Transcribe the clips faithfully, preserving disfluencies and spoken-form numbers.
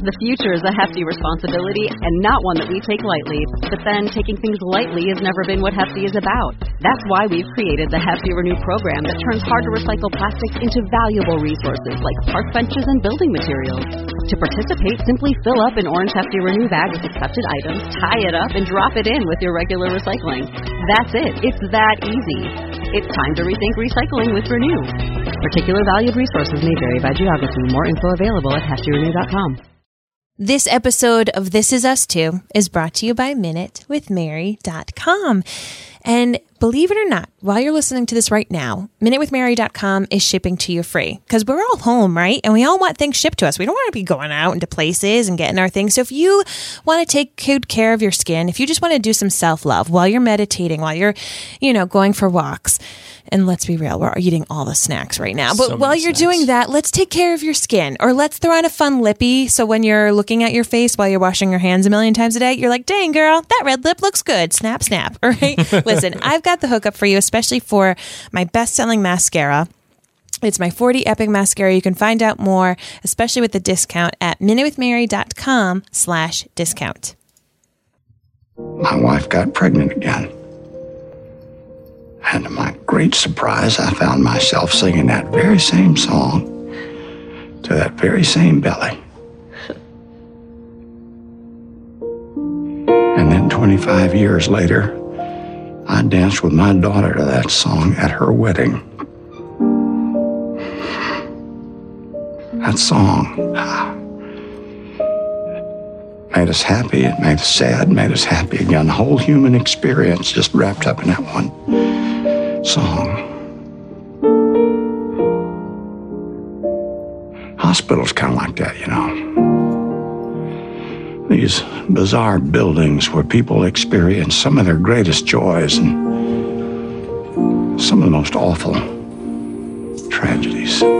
The future is a hefty responsibility and not one that we take lightly. But then, taking things lightly has never been what Hefty is about. That's why we've created the Hefty Renew program that turns hard-to-recycle plastics into valuable resources like park benches and building materials. To participate, simply fill up an orange Hefty Renew bag with accepted items, tie it up, and drop it in with your regular recycling. That's it. It's that easy. It's time to rethink recycling with Renew. Particular valued resources may vary by geography. More info available at hefty renew dot com. This episode of This Is Us Too is brought to you by minute with mary dot com. And believe it or not, while you're listening to this right now, minute with mary dot com is shipping to you free because we're all home, right? And we all want things shipped to us. We don't want to be going out into places and getting our things. So if you want to take good care of your skin, if you just want to do some self-love while you're meditating, while you're, you know, going for walks, and let's be real, we're eating all the snacks right now. But So while you're snacks. doing that, let's take care of your skin. Or let's throw on a fun lippy. So when you're looking at your face while you're washing your hands a million times a day, you're like, dang, girl, that red lip looks good. Snap, snap. All right? Listen, I've got the hookup for you, especially for my best-selling mascara. It's my forty Epic Mascara. You can find out more, especially with the discount at minute with mary dot com slash discount. My wife got pregnant again. And to my great surprise, I found myself singing that very same song to that very same belly. And then twenty-five years later, I danced with my daughter to that song at her wedding. That song ah, made us happy, it made us sad, made us happy again. The whole human experience just wrapped up in that one song. Hospitals kind of like that, you know. These bizarre buildings where people experience some of their greatest joys and some of the most awful tragedies.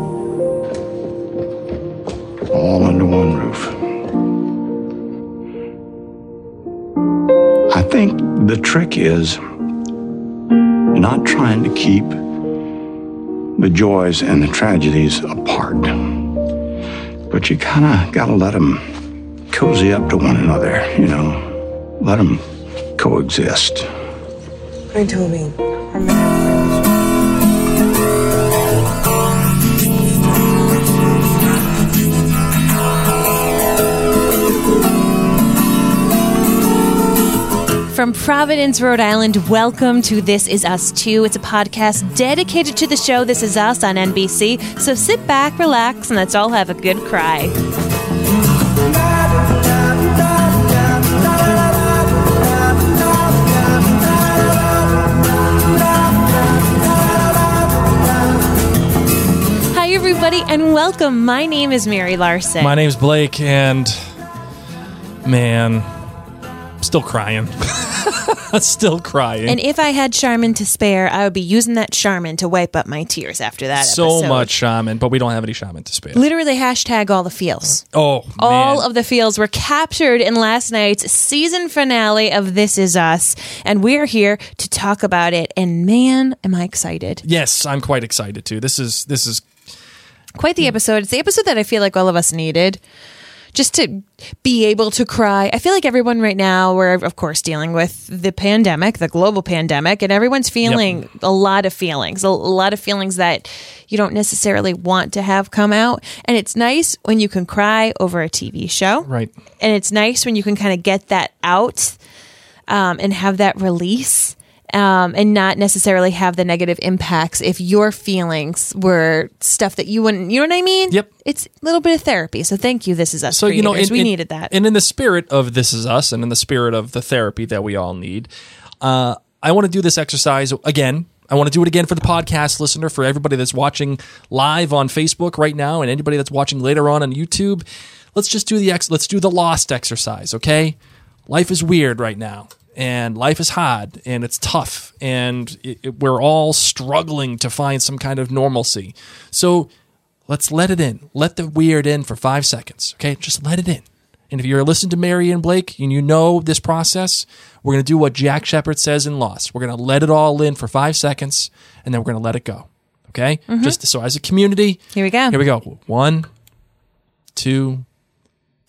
All under one roof. I think the trick is not trying to keep the joys and the tragedies apart. But you kind of got to let them cozy up to one another, you know. Let them coexist. Hi, Toby. From Providence, Rhode Island, welcome to This Is Us Too. It's a podcast dedicated to the show This Is Us on N B C. So sit back, relax, and let's all have a good cry. Hi, everybody, and welcome. My name is Mary Larson. My name's Blake, and man, I'm still crying. Still crying. And if I had Charmin to spare, I would be using that Charmin to wipe up my tears after that so episode. much Charmin, but we don't have any Charmin to spare. Literally hashtag all the feels. Oh, All man. of the feels were captured in last night's season finale of This Is Us, and we're here to talk about it. And man, am I excited. Yes, I'm quite excited too. This is this is Quite the episode. It's the episode that I feel like all of us needed. Just to be able to cry. I feel like everyone right now, we're of course dealing with the pandemic, the global pandemic, and everyone's feeling Yep. a lot of feelings, a, a lot of feelings that you don't necessarily want to have come out. And it's nice when you can cry over a T V show. right. And it's nice when you can kind of get that out um, and have that release. Um, and not necessarily have the negative impacts if your feelings were stuff that you wouldn't, you know what I mean? Yep. It's a little bit of therapy. So thank you, This Is Us So you know, creators. in, we in- needed that. And in the spirit of This Is Us, and in the spirit of the therapy that we all need, uh, I want to do this exercise again. I want to do it again for the podcast listener, for everybody that's watching live on Facebook right now, and anybody that's watching later on on YouTube. Let's just do the ex- let's do the lost exercise, okay? Life is weird right now. And life is hard, and it's tough, and it, it, we're all struggling to find some kind of normalcy. So let's let it in. Let the weird in for five seconds, okay? Just let it in. And if you're listening to Mary and Blake and you know this process, we're going to do what Jack Shepard says in Lost. We're going to let it all in for five seconds, and then we're going to let it go, okay? Mm-hmm. Just so as a community. Here we go. Here we go. One, two,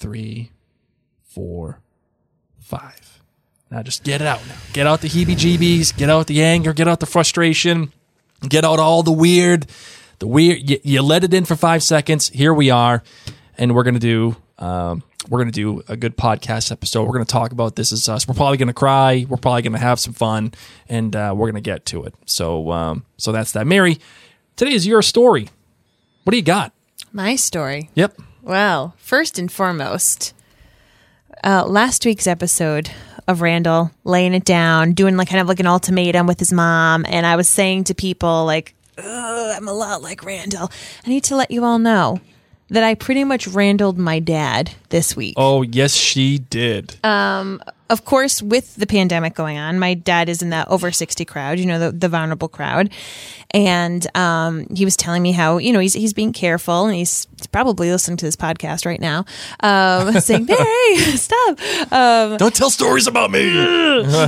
three, four, five. Now just get it out now. Get out the heebie-jeebies. Get out the anger. Get out the frustration. Get out all the weird. The weird. You, you let it in for five seconds. Here we are, and we're gonna do. Um, we're gonna do a good podcast episode. We're gonna talk about This Is Us. We're probably gonna cry. We're probably gonna have some fun, and uh, we're gonna get to it. So, um, so that's that. Mary, today is your story. What do you got? My story. Yep. Well, first and foremost, uh, last week's episode of Randall laying it down, doing like kind of like an ultimatum with his mom, and I was saying to people like, "Ugh, I'm a lot like Randall." I need to let you all know that I pretty much Randalled my dad this week. Oh, yes, she did. Um, of course, with the pandemic going on, my dad is in that over sixty crowd, you know, the, the vulnerable crowd. And um, he was telling me how, you know, he's he's being careful, and he's probably listening to this podcast right now, um, saying, "Mary, stop. Um, Don't tell stories about me." uh,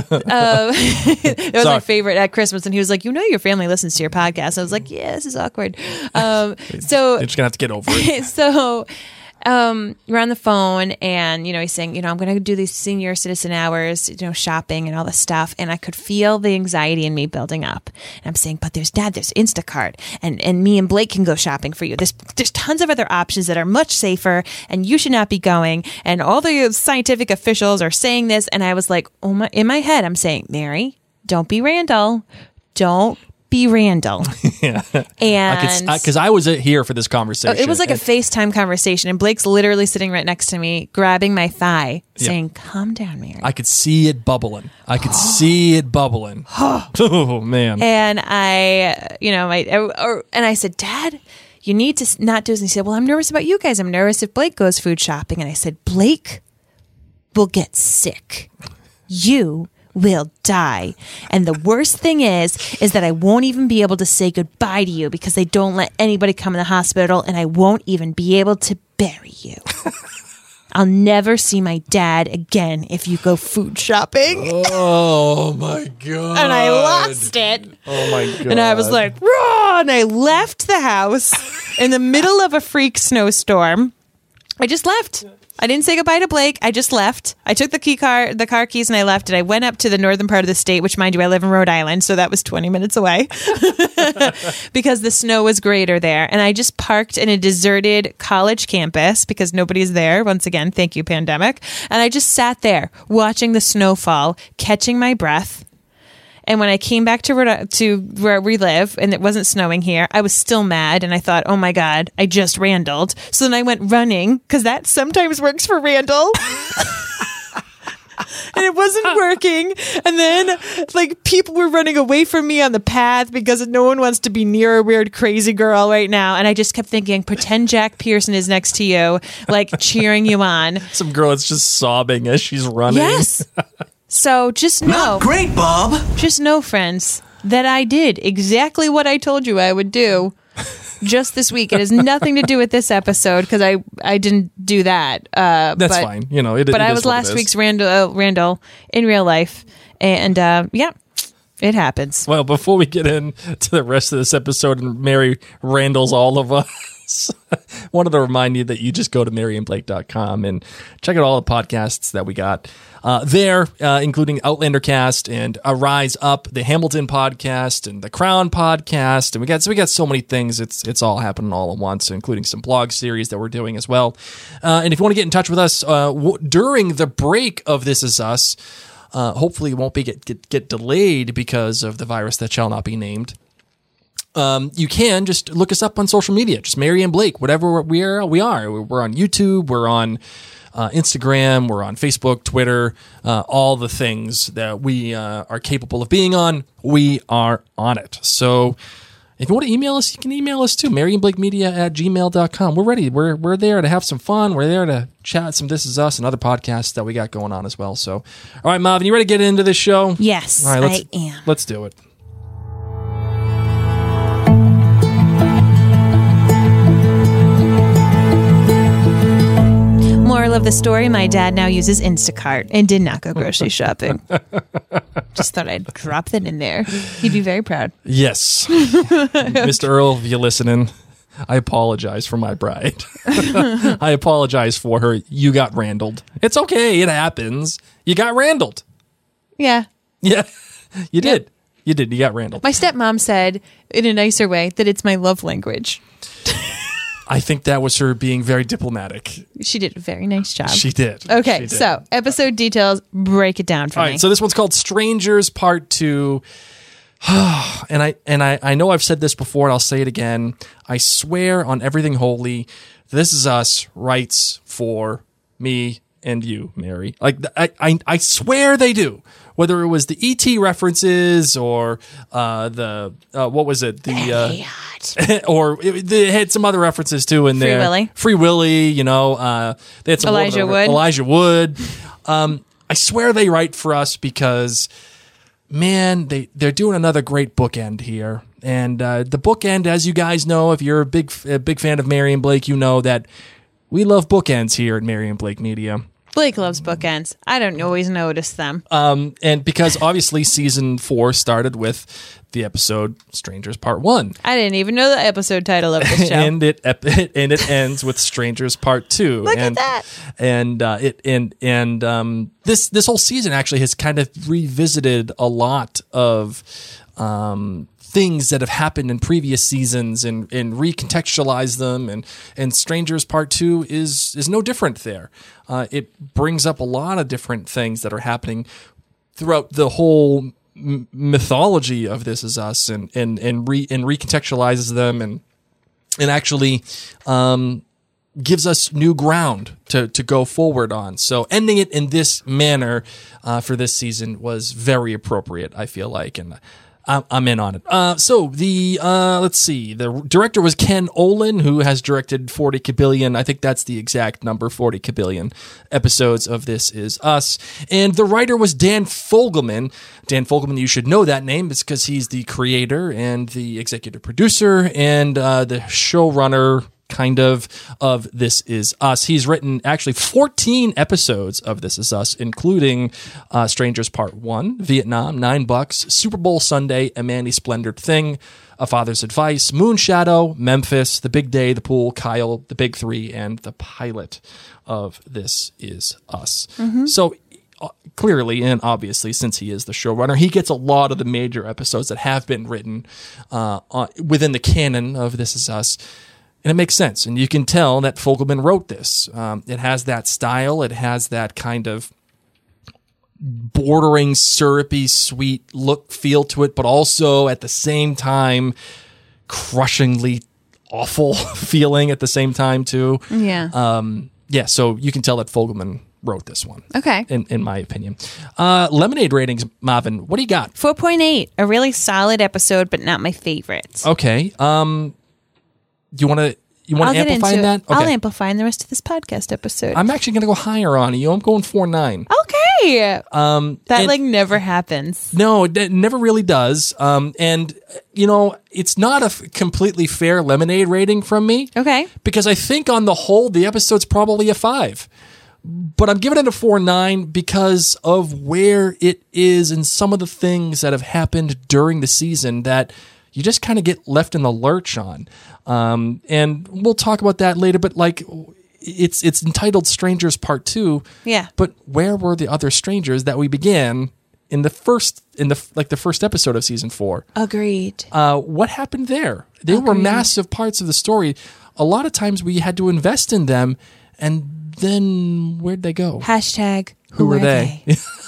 it was Sorry. my favorite at Christmas. And he was like, "You know, your family listens to your podcast." I was like, "Yeah, this is awkward." Um, so You're just going to have to get over it. so um, we're on the phone, and, you know, he's saying, you know, I'm going to do these senior citizen hours, you know, shopping and all this stuff. And I could feel the anxiety in me building up. And I'm saying, but there's dad, there's Instacart, and, and me and Blake can go shopping for you. There's, there's tons of other options that are much safer, and you should not be going. And all the scientific officials are saying this. And I was like, oh my, in my head, I'm saying, Mary, don't be Randall. Don't be Randall. Yeah. And Because I, I was here for this conversation. it was like a And- FaceTime conversation, and Blake's literally sitting right next to me, grabbing my thigh, Yeah. saying, "Calm down, Mary." I could see it bubbling. I could see it bubbling. Oh, man. And I, you know, I, or, and I said, "Dad, you need to s- not do this." And he said, "Well, I'm nervous about you guys. I'm nervous if Blake goes food shopping." And I said, "Blake will get sick. You will die. And the worst thing is, is that I won't even be able to say goodbye to you because they don't let anybody come in the hospital, and I won't even be able to bury you. I'll never see my dad again if you go food shopping." Oh, my God. And I lost it. Oh, my God. And I was like, "Raw!" And I left the house in the middle of a freak snowstorm. I just left. I didn't say goodbye to Blake. I just left. I took the key car, the car keys, and I left. And I went up to the northern part of the state, which, mind you, I live in Rhode Island, so that was twenty minutes away because the snow was greater there. And I just parked in a deserted college campus because nobody's there. Once again, thank you, pandemic. And I just sat there watching the snow fall, catching my breath. And when I came back to Rhode- to where we live, and it wasn't snowing here, I was still mad, and I thought, "Oh my God, I just Randalled." So then I went running, because that sometimes works for Randall. And it wasn't working. And then, like, people were running away from me on the path because no one wants to be near a weird crazy girl right now. And I just kept thinking, pretend Jack Pearson is next to you, like, cheering you on. Some girl that's just sobbing as she's running. Yes. So just know, Not great, Bob. just know, friends, that I did exactly what I told you I would do just this week. It has nothing to do with this episode because I, I didn't do that. Uh, That's but, fine. You know, it, But it I is was what it last is. week's Randall, uh, Randall in real life. And uh, yeah, it happens. Well, before we get into the rest of this episode and Mary Randall's all of us, wanted to remind you that you just go to mary and blake dot com and check out all the podcasts that we got uh, there, uh, including Outlander Cast and Arise Up, the Hamilton podcast, and the Crown podcast, and we got so we got so many things. It's it's all happening all at once, including some blog series that we're doing as well. Uh, and if you want to get in touch with us uh, w- during the break of This Is Us, uh, hopefully it won't be get, get get delayed because of the virus that shall not be named. Um, you can just look us up on social media, just Mary and Blake, whatever we are. We are. We're on YouTube. We're on uh, Instagram. We're on Facebook, Twitter, uh, all the things that we uh, are capable of being on. We are on it. So if you want to email us, you can email us too. Mary and Blake Media at gmail dot com. We're ready. We're we're there to have some fun. We're there to chat some This Is Us and other podcasts that we got going on as well. So, all right, Marvin, you ready to get into this show? Yes, All right, let's, I am. Let's do it. Moral of the story, my dad now uses Instacart and did not go grocery shopping. Just thought I'd drop that in there. He'd be very proud. Yes. Mister Earl, if you're listening, I apologize for my bride. I apologize for her. You got randled. It's okay. It happens. You got randled. Yeah. Yeah, you did. You did. You got randled. My stepmom said, in a nicer way, that it's my love language. I think that was her being very diplomatic. She did a very nice job. She did. Okay, She did. so episode details, break it down for All me. right, so this one's called Strangers Part Two. and I and I, I know I've said this before and I'll say it again. I swear on everything holy, This Is Us writes for me and you, Mary. Like I, I, I swear they do. Whether it was the E T references or uh, the uh, what was it the uh, or it, they had some other references too in Free there. Willy. Free Willy, you know, uh, they had some Elijah other- Wood. Elijah Wood. Um, I swear they write for us because, man, they they're doing another great bookend here. And uh, the bookend, as you guys know, if you're a big a big fan of Mary and Blake, you know that we love bookends here at Mary and Blake Media. Blake loves bookends. I don't always notice them. Um, and because obviously season four started with the episode Strangers Part One, I didn't even know the episode title of this show. and it ep- and it ends with Strangers Part Two. Look and, at that. And uh, it and and um, this this whole season actually has kind of revisited a lot of um, things that have happened in previous seasons and and recontextualize them. And and Strangers Part Two is is no different there. Uh, it brings up a lot of different things that are happening throughout the whole m- mythology of This Is Us, and and and re and recontextualizes them, and and actually um, gives us new ground to to go forward on. So ending it in this manner uh, for this season was very appropriate, I feel like, and I'm, I'm in on it. Uh, so the uh, let's see, the director was Ken Olin, who has directed forty kabillion. I think that's the exact number, forty kabillion episodes of This Is Us. And the writer was Dan Fogelman. Dan Fogelman, you should know that name. It's because he's the creator and the executive producer and uh, the showrunner, kind of, of This Is Us. He's written actually fourteen episodes of This Is Us, including uh, Strangers Part One, Vietnam, Nine Bucks, Super Bowl Sunday, A Manny Splendid Thing, A Father's Advice, Moonshadow, Memphis, The Big Day, The Pool, Kyle, The Big Three, and the pilot of This Is Us. So uh, clearly and obviously, since he is the showrunner, he gets a lot of the major episodes that have been written uh, on, within the canon of This Is Us. And it makes sense. And you can tell that Fogelman wrote this. Um, it has that style. It has that kind of bordering syrupy, sweet look, feel to it, but also at the same time, crushingly awful feeling at the same time, too. Yeah. Um, yeah, so you can tell that Fogelman wrote this one. Okay. In, in my opinion. Uh, Lemonade ratings, Marvin, what do you got? four point eight. A really solid episode, but not my favorite. Okay. Um, do you want to you want I'll to get amplify into that? it. I'll amplify in the rest of this podcast episode. I'm actually going to go higher on you. I'm going four nine. okay. Um, that and- like never happens. No, it never really does. Um, and you know, it's not a f- completely fair Lemonade rating from me. Okay. Because I think on the whole, the episode's probably a five. But I'm giving it a four nine because of where it is and some of the things that have happened during the season that you just kind of get left in the lurch on. Um, and we'll talk about that later, but like it's it's entitled Strangers Part Two. Yeah. But where were the other strangers that we began in the first in the like the first episode of season four? Agreed. Uh, what happened there? They were Agreed. massive parts of the story. A lot of times we had to invest in them, and then where'd they go? Hashtag who, Who were are they?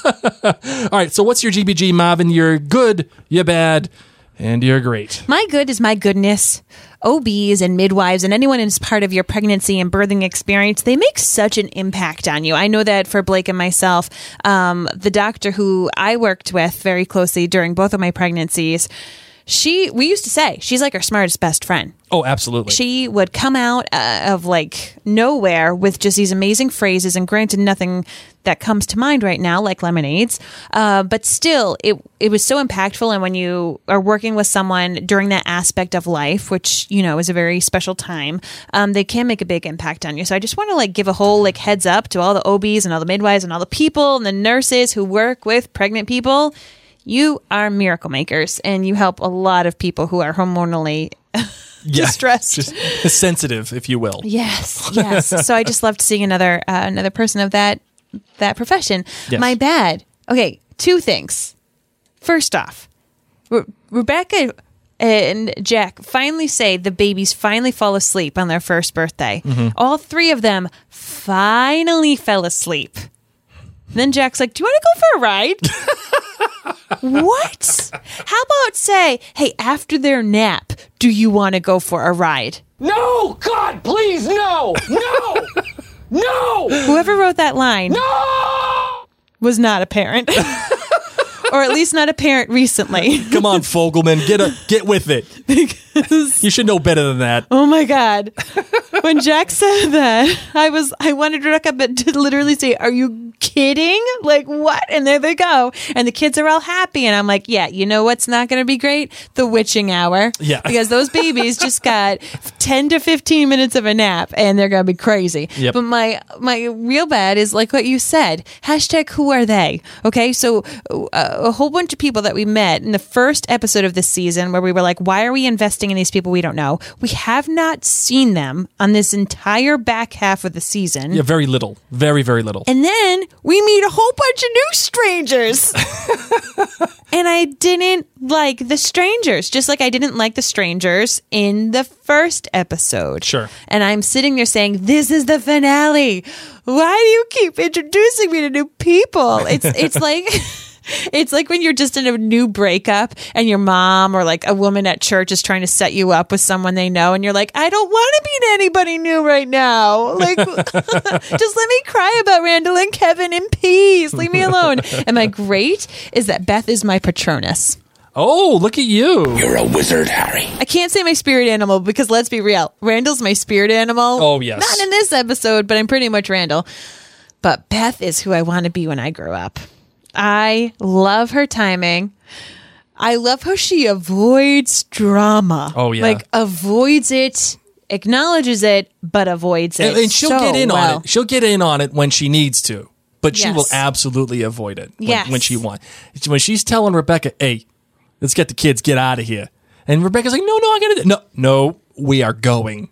All right, so what's your G B G, Marvin? You're good, you're bad, and you're great. My good is my goodness. O Bs and midwives and anyone who's part of your pregnancy and birthing experience, they make such an impact on you. I know that for Blake and myself, um, the doctor who I worked with very closely during both of my pregnancies, she, we used to say, she's like our smartest best friend. Oh, absolutely. She would come out uh, of like nowhere with just these amazing phrases, and granted, nothing that comes to mind right now, like lemonades, uh, but still, it it was so impactful. And when you are working with someone during that aspect of life, which you know is a very special time, um, they can make a big impact on you. So I just want to like give a whole like heads up to all the O Bs and all the midwives and all the people and the nurses who work with pregnant people. You are miracle makers, and you help a lot of people who are hormonally Yeah, distressed. just sensitive, if you will. Yes, yes. So I just loved seeing another uh, another person of that that profession. Yes. My bad. Okay, two things. First off, Re- Rebecca and Jack finally say the babies finally fall asleep on their first birthday. Mm-hmm. All three of them finally fell asleep. Then Jack's like, do you want to go for a ride? What? How about say, hey, after their nap, do you want to go for a ride? No! God, please, no! No! No! Whoever wrote that line No! was not a parent. Or at least not a parent recently. Come on, Fogelman, get a, get with it. Because, You should know better than that. oh my God. When Jack said that, I was, I wanted Rebecca but to literally say, are you kidding? Like, what? And there they go. And the kids are all happy. And I'm like, yeah, you know what's not going to be great? The witching hour. Yeah. Because those babies just got ten to fifteen minutes of a nap and they're going to be crazy. Yep. But my, my real bad is like what you said. Hashtag who are they? Okay. So uh, a whole bunch of people that we met in the first episode of this season where we were like, why are we investing in these people we don't know? We have not seen them on this entire back half of the season. Yeah, very little. Very, very little. And then we meet a whole bunch of new strangers. And I didn't like the strangers, just like I didn't like the strangers in the first episode. Sure. And I'm sitting there saying, this is the finale. Why do you keep introducing me to new people? It's it's like... It's like when you're just in a new breakup and your mom or like a woman at church is trying to set you up with someone they know and you're like, I don't want to meet anybody new right now. Like, just let me cry about Randall and Kevin in peace. Leave me alone. And my great is that Beth is my Patronus. Oh, look at you. You're a wizard, Harry. I can't say my spirit animal because let's be real. Randall's my spirit animal. Oh, yes. Not in this episode, but I'm pretty much Randall. But Beth is who I want to be when I grow up. I love her timing. I love how she avoids drama. Oh, yeah. Like avoids it, acknowledges it, but avoids it. And, and she'll so get in well. on it. She'll get in on it when she needs to, but she Yes. will absolutely avoid it when, Yes. when she wants. When she's telling Rebecca, hey, let's get the kids, get out of here. And Rebecca's like, no, no, I got to, no, no, we are going.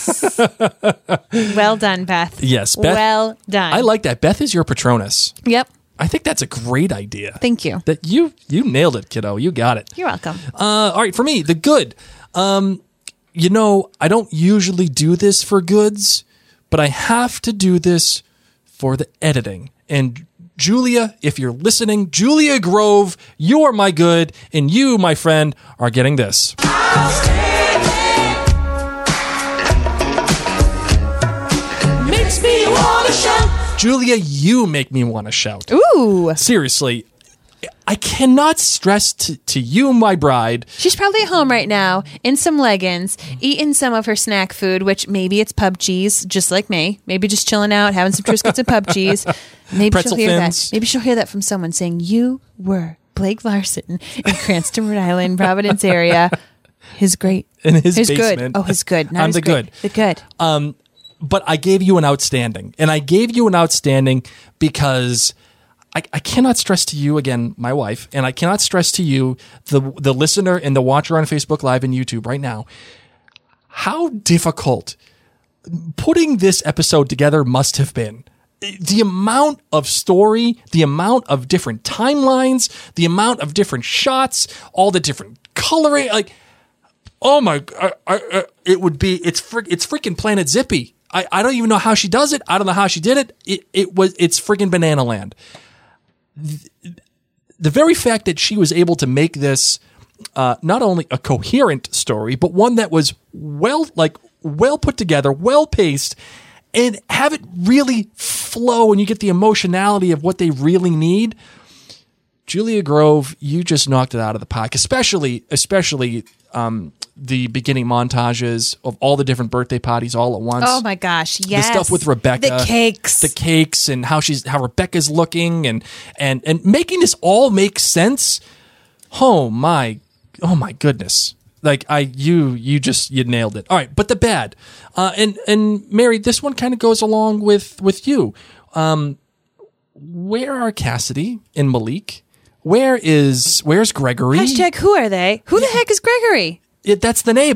Well done, Beth. Yes, Beth. Well done. I like that. Beth is your Patronus. Yep. I think that's a great idea. Thank you. That you you nailed it, kiddo. You got it. You're welcome. Uh, all right, for me, the good. Um, you know, I don't usually do this for goods, but I have to do this for the editing. And Julia, if you're listening, Julia Grove, you are my good, and you, my friend, are getting this. Makes me wanna shout. Julia, you make me want to shout. Ooh. Seriously, I cannot stress to, to you, my bride. She's probably at home right now in some leggings, eating some of her snack food, which maybe it's pub cheese, just like me. Maybe just chilling out, having some Triscuits and pub cheese. Maybe Pretzel she'll hear fins. that. Maybe she'll hear that from someone saying, you were Blake Larson in Cranston, Rhode Island, Providence area. His great. In his his basement. good. Oh, his good. Not I'm his the great. good. The good. Um, but I gave you an outstanding, and I gave you an outstanding because I, I cannot stress to you again, my wife, and I cannot stress to you, the the listener and the watcher on Facebook Live and YouTube right now, how difficult putting this episode together must have been. The amount of story, the amount of different timelines, the amount of different shots, all the different coloring, like. Oh my! I, I, I, it would be it's frick, it's freaking Planet Zippy. I, I don't even know how she does it. I don't know how she did it. It it was it's freaking Banana Land. The, the very fact that she was able to make this uh, not only a coherent story, but one that was well like well put together, well paced, and have it really flow, and you get the emotionality of what they really need. Julia Grove, you just knocked it out of the park, especially especially. Um, the beginning montages of all the different birthday parties all at once. Oh my gosh, yes. The stuff with Rebecca. The cakes. The cakes and how she's how Rebecca's looking and and and making this all make sense. Oh my oh my goodness. Like I you you just you nailed it. All right, but the bad. Uh and and Mary, this one kind of goes along with with you. Um where are Cassidy and Malik? Where is where's Gregory? Hashtag who are they? Who the heck is Gregory? It, that's the neighbor.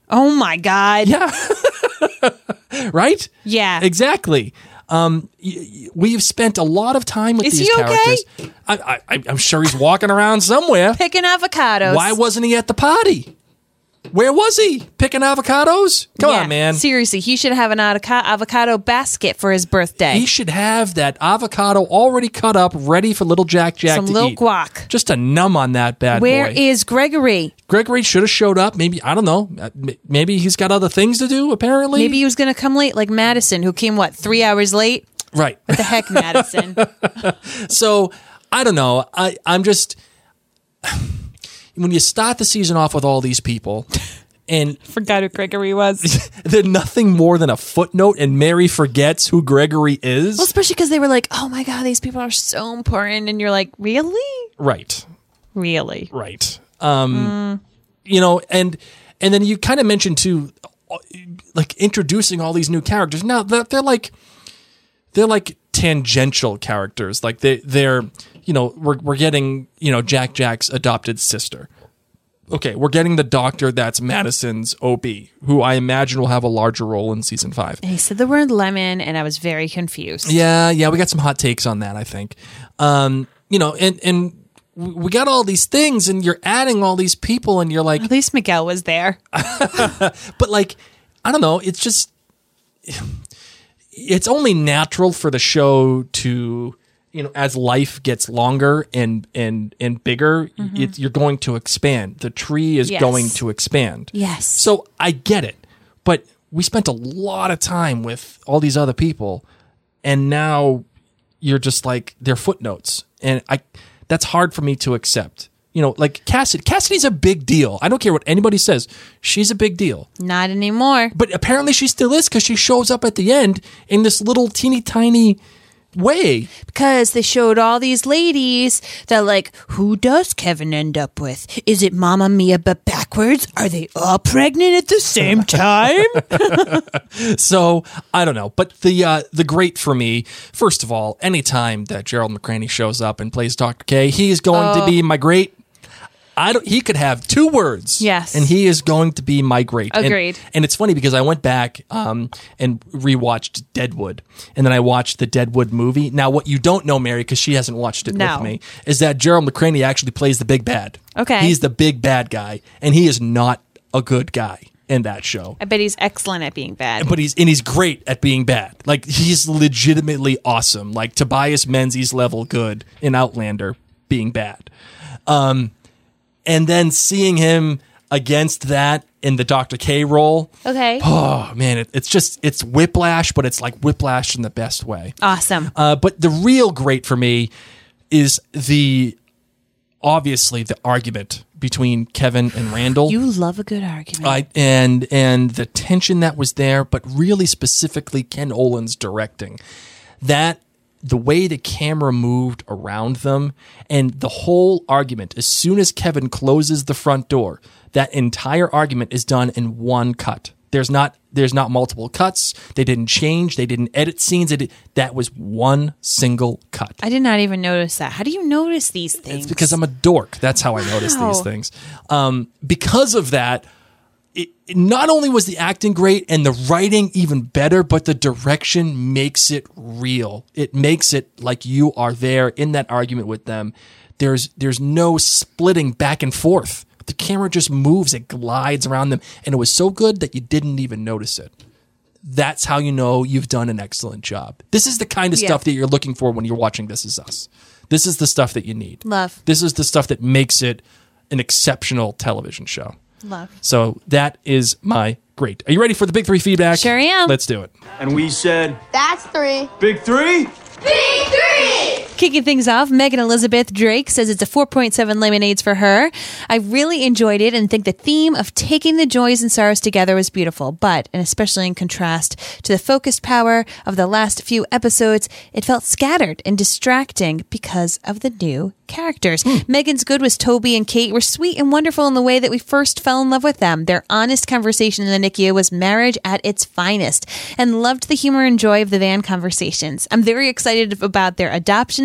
Oh my God. Yeah. Right? Yeah. Exactly. Um, y- y- we've spent a lot of time with Is these he okay? characters. I, I, I'm sure he's walking around somewhere. Picking avocados. Why wasn't he at the party? Where was he? Picking avocados? Come Yeah, on, man. Seriously, he should have an avoca- avocado basket for his birthday. He should have that avocado already cut up, ready for little Jack Jack Some to little eat. guac. Just to numb on that bad Where boy. is Gregory? Gregory should have showed up. Maybe, I don't know. Uh, m- Maybe he's got other things to do, apparently. Maybe he was going to come late like Madison, who came, what, three hours late? Right. What the heck, Madison? So, I don't know. I, I'm just... When you start the season off with all these people... And Forgot who Gregory was. they're nothing more than a footnote, and Mary forgets who Gregory is. Well, especially because they were like, oh my God, these people are so important. And you're like, really? Right. Really? Right. Um, You know, and and then you kind of mentioned too, uh, like introducing all these new characters. Now they're, they're like they're like tangential characters. Like they they're you know we're we're getting you know Jack Jack's adopted sister. Okay, we're getting the doctor that's Madison's O B, who I imagine will have a larger role in season five. And he said the word lemon, and I was very confused. Yeah, yeah, we got some hot takes on that, I think. Um, you know, and and we got all these things, and you're adding all these people, and you're like, At least Miguel was there. but like, I don't know, it's just, it's only natural for the show to, you know, as life gets longer and and and bigger, it, you're going to expand. The tree is Yes. going to expand. Yes. So I get it, but we spent a lot of time with all these other people, and now you're just like they're footnotes, and I that's hard for me to accept. You know, like Cassidy. Cassidy's a big deal. I don't care what anybody says. She's a big deal. Not anymore. But apparently she still is because she shows up at the end in this little teeny tiny way. Because they showed all these ladies that, like, who does Kevin end up with? Is it Mamma Mia but backwards? Are they all pregnant at the same time? So I don't know, but the uh, the great for me, first of all, anytime that Gerald McCraney shows up and plays Doctor K, he is going to be my great. I don't. He could have two words, Yes. and he is going to be my great. And- Agreed. And, it's funny because I went back um, and rewatched Deadwood, and then I watched the Deadwood movie. Now, what you don't know, Mary, because she hasn't watched it No. with me, is that Gerald McCraney actually plays the big bad. Okay. He's the big bad guy, and he is not a good guy in that show. I bet he's excellent at being bad. But he's and he's great at being bad. Like he's legitimately awesome. Like Tobias Menzies level good in Outlander being bad. Um, and then seeing him against that in the Doctor K role. Okay. Oh man, it, it's just it's whiplash, but it's like whiplash in the best way. Awesome. Uh, but the real great for me is the obviously the argument between Kevin and Randall. You love a good argument. I, and and the tension that was there, but really specifically Ken Oland's directing. That the way the camera moved around them and the whole argument, as soon as Kevin closes the front door, that entire argument is done in one cut. There's not there's not multiple cuts. They didn't change. They didn't edit scenes. They did, that was one single cut. I did not even notice that. How do you notice these things? It's because I'm a dork. That's how I notice Wow. these things. Um, because of that, it, it not only was the acting great and the writing even better, but the direction makes it real. It makes it like you are there in that argument with them. There's there's no splitting back and forth. The camera just moves. It glides around them. And it was so good that you didn't even notice it. That's how you know you've done an excellent job. This is the kind of Yeah. stuff that you're looking for when you're watching This Is Us. This is the stuff that you need. Love. This is the stuff that makes it an exceptional television show. Love. So that is my great. Are you ready for the big three feedback? Sure am. Let's do it. And we said, That's three. Big Three? Big three! Kicking things off, Megan Elizabeth Drake says it's a four point seven lemonades for her. I really enjoyed it and think the theme of taking the joys and sorrows together was beautiful, but, and especially in contrast to the focused power of the last few episodes, it felt scattered and distracting because of the new characters. Megan's good was Toby and Kate were sweet and wonderful in the way that we first fell in love with them. Their honest conversation in the N I C U was marriage at its finest, and loved the humor and joy of the van conversations. I'm very excited about their adoption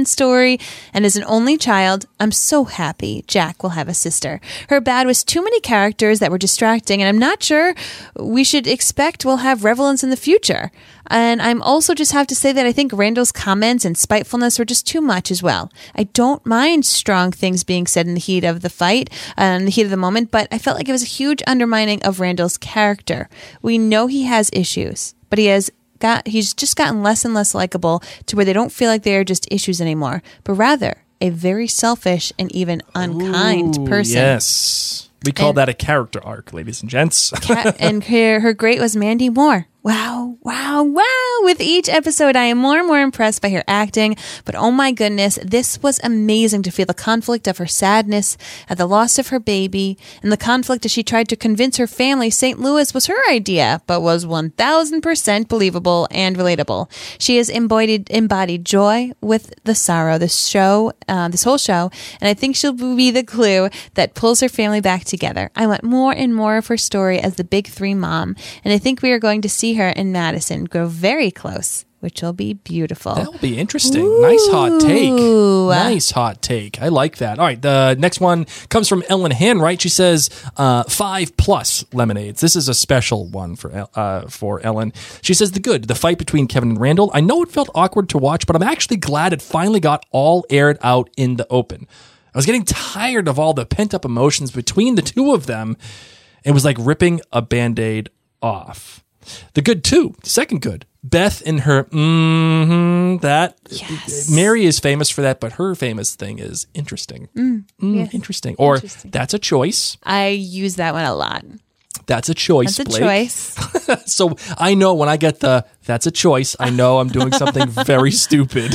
story, and as an only child, I'm so happy Jack will have a sister. Her bad was too many characters that were distracting, and I'm not sure we should expect we'll have relevance in the future. And I'm also just have to say that I think Randall's comments and spitefulness were just too much as well. I don't mind strong things being said in the heat of the fight, uh, in the heat of the moment, but I felt like it was a huge undermining of Randall's character. We know he has issues, but he has got he's just gotten less and less likable to where they don't feel like they are just issues anymore, but rather a very selfish and even unkind Ooh, person. Yes. We call And- that a character arc, ladies and gents. Cat, and her, her great was Mandy Moore. Wow, wow, wow. With each episode, I am more and more impressed by her acting. But oh my goodness, this was amazing to feel the conflict of her sadness at the loss of her baby and the conflict as she tried to convince her family Saint Louis was her idea, but was one thousand percent believable and relatable. She has embodied, embodied joy with the sorrow, this show, uh, this whole show. And I think she'll be the glue that pulls her family back together. I want more and more of her story as the big three mom. And I think we are going to see her and Madison grow very close, which will be beautiful. That'll be interesting. Nice hot take. Ooh. Nice hot take. I like that. All right, the next one comes from Ellen Hanwright. She says uh, five plus lemonades. This is a special one for uh, for Ellen. She says the good, the fight between Kevin and Randall. I know it felt awkward to watch, but I'm actually glad it finally got all aired out in the open. I was getting tired of all the pent up emotions between the two of them. It was like ripping a Band-Aid off. The good too, second good. Beth in her mm-hmm, that Yes. Mary is famous for that, but her famous thing is interesting. Mm, yes. Interesting. Or Interesting. that's a choice. I use that one a lot. That's a choice. That's a Blake. choice. So I know when I get the that's a choice, I know I'm doing something very stupid.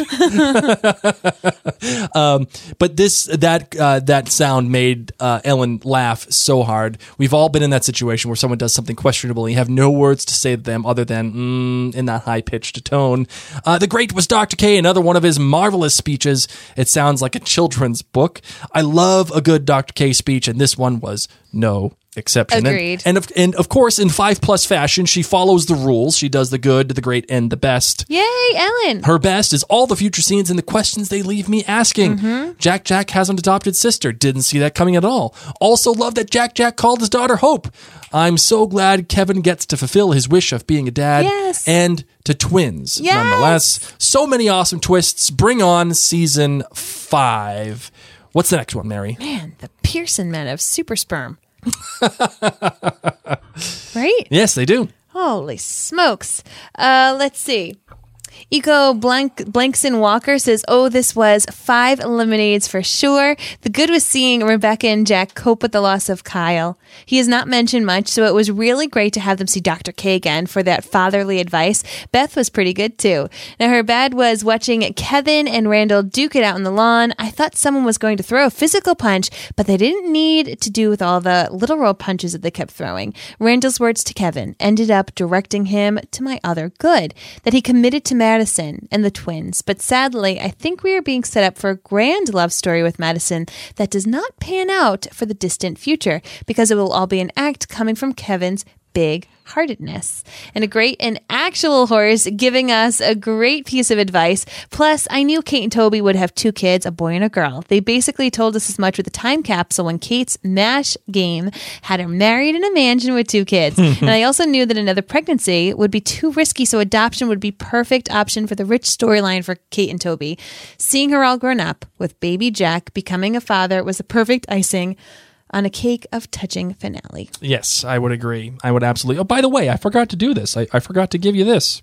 um, but this that uh, that sound made uh, Ellen laugh so hard. We've all been in that situation where someone does something questionable and you have no words to say to them other than mm, in that high pitched tone. Uh, the great was Doctor K, another one of his marvelous speeches. It sounds like a children's book. I love a good Doctor K speech, and this one was no exception. Agreed. And, and of and of course, in five plus fashion, she follows the rules. She does the good, the great, and the best. Yay, Ellen. Her best is all the future scenes and the questions they leave me asking. Mm-hmm. Jack Jack has an adopted sister. Didn't see that coming at all. Also love that Jack Jack called his daughter Hope. I'm so glad Kevin gets to fulfill his wish of being a dad. Yes. And to twins, Yes. nonetheless. So many awesome twists. Bring on season five. What's the next one, Mary? Man, the Pearson men of super sperm. Right? Yes, they do. Holy smokes. Uh, let's see. Eco Blank Blankson Walker says, oh, this was five lemonades for sure. The good was seeing Rebecca and Jack cope with the loss of Kyle. He has not mentioned much, so it was really great to have them see Doctor K again for that fatherly advice. Beth was pretty good too. Now, her bad was watching Kevin and Randall duke it out on the lawn. I thought someone was going to throw a physical punch, but they didn't need to do with all the literal punches that they kept throwing. Randall's words to Kevin ended up directing him to my other good, that he committed to Madison and the twins. But sadly, I think we are being set up for a grand love story with Madison that does not pan out for the distant future, because it will all be an act coming from Kevin's big heartedness. And a great and actual horse giving us a great piece of advice. Plus, I knew Kate and Toby would have two kids, a boy and a girl. They basically told us as much with the time capsule when Kate's MASH game had her married in a mansion with two kids. And I also knew that another pregnancy would be too risky, so adoption would be perfect option for the rich storyline for Kate and Toby. Seeing her all grown up with baby Jack becoming a father was the perfect icing on a cake of touching finale. Yes, I would agree. I would absolutely. Oh, by the way, I forgot to do this. I, I forgot to give you this.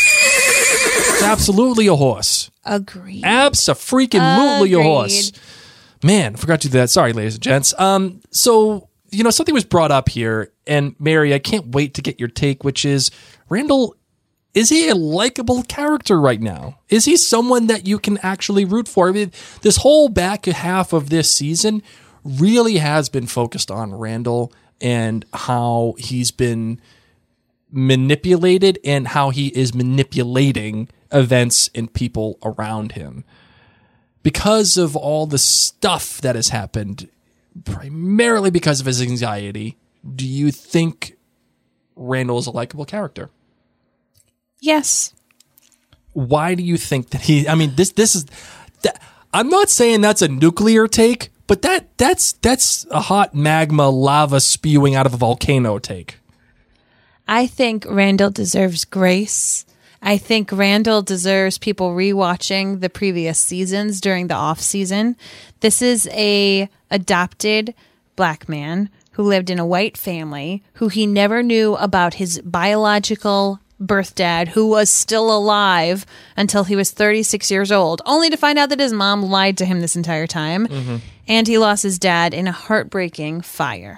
It's absolutely a horse. Agreed. Abso-freaking-lutely a Agreed. horse. Man, forgot to do that. Sorry, ladies and gents. Um, so, you know, something was brought up here, and Mary, I can't wait to get your take, which is, Randall, is he a likable character right now? Is he someone that you can actually root for? I mean, this whole back half of this season really has been focused on Randall and how he's been manipulated and how he is manipulating events and people around him. Because of all the stuff that has happened, primarily because of his anxiety, do you think Randall is a likable character? Yes. Why do you think that he, I mean, this, this is, that, I'm not saying that's a nuclear take, but that that's that's a hot magma lava spewing out of a volcano take. I think Randall deserves grace. I think Randall deserves people rewatching the previous seasons during the off season. This is a adopted black man who lived in a white family, who he never knew about his biological birth dad, who was still alive until he was thirty-six years old, only to find out that his mom lied to him this entire time. Mm-hmm. And he lost his dad in a heartbreaking fire.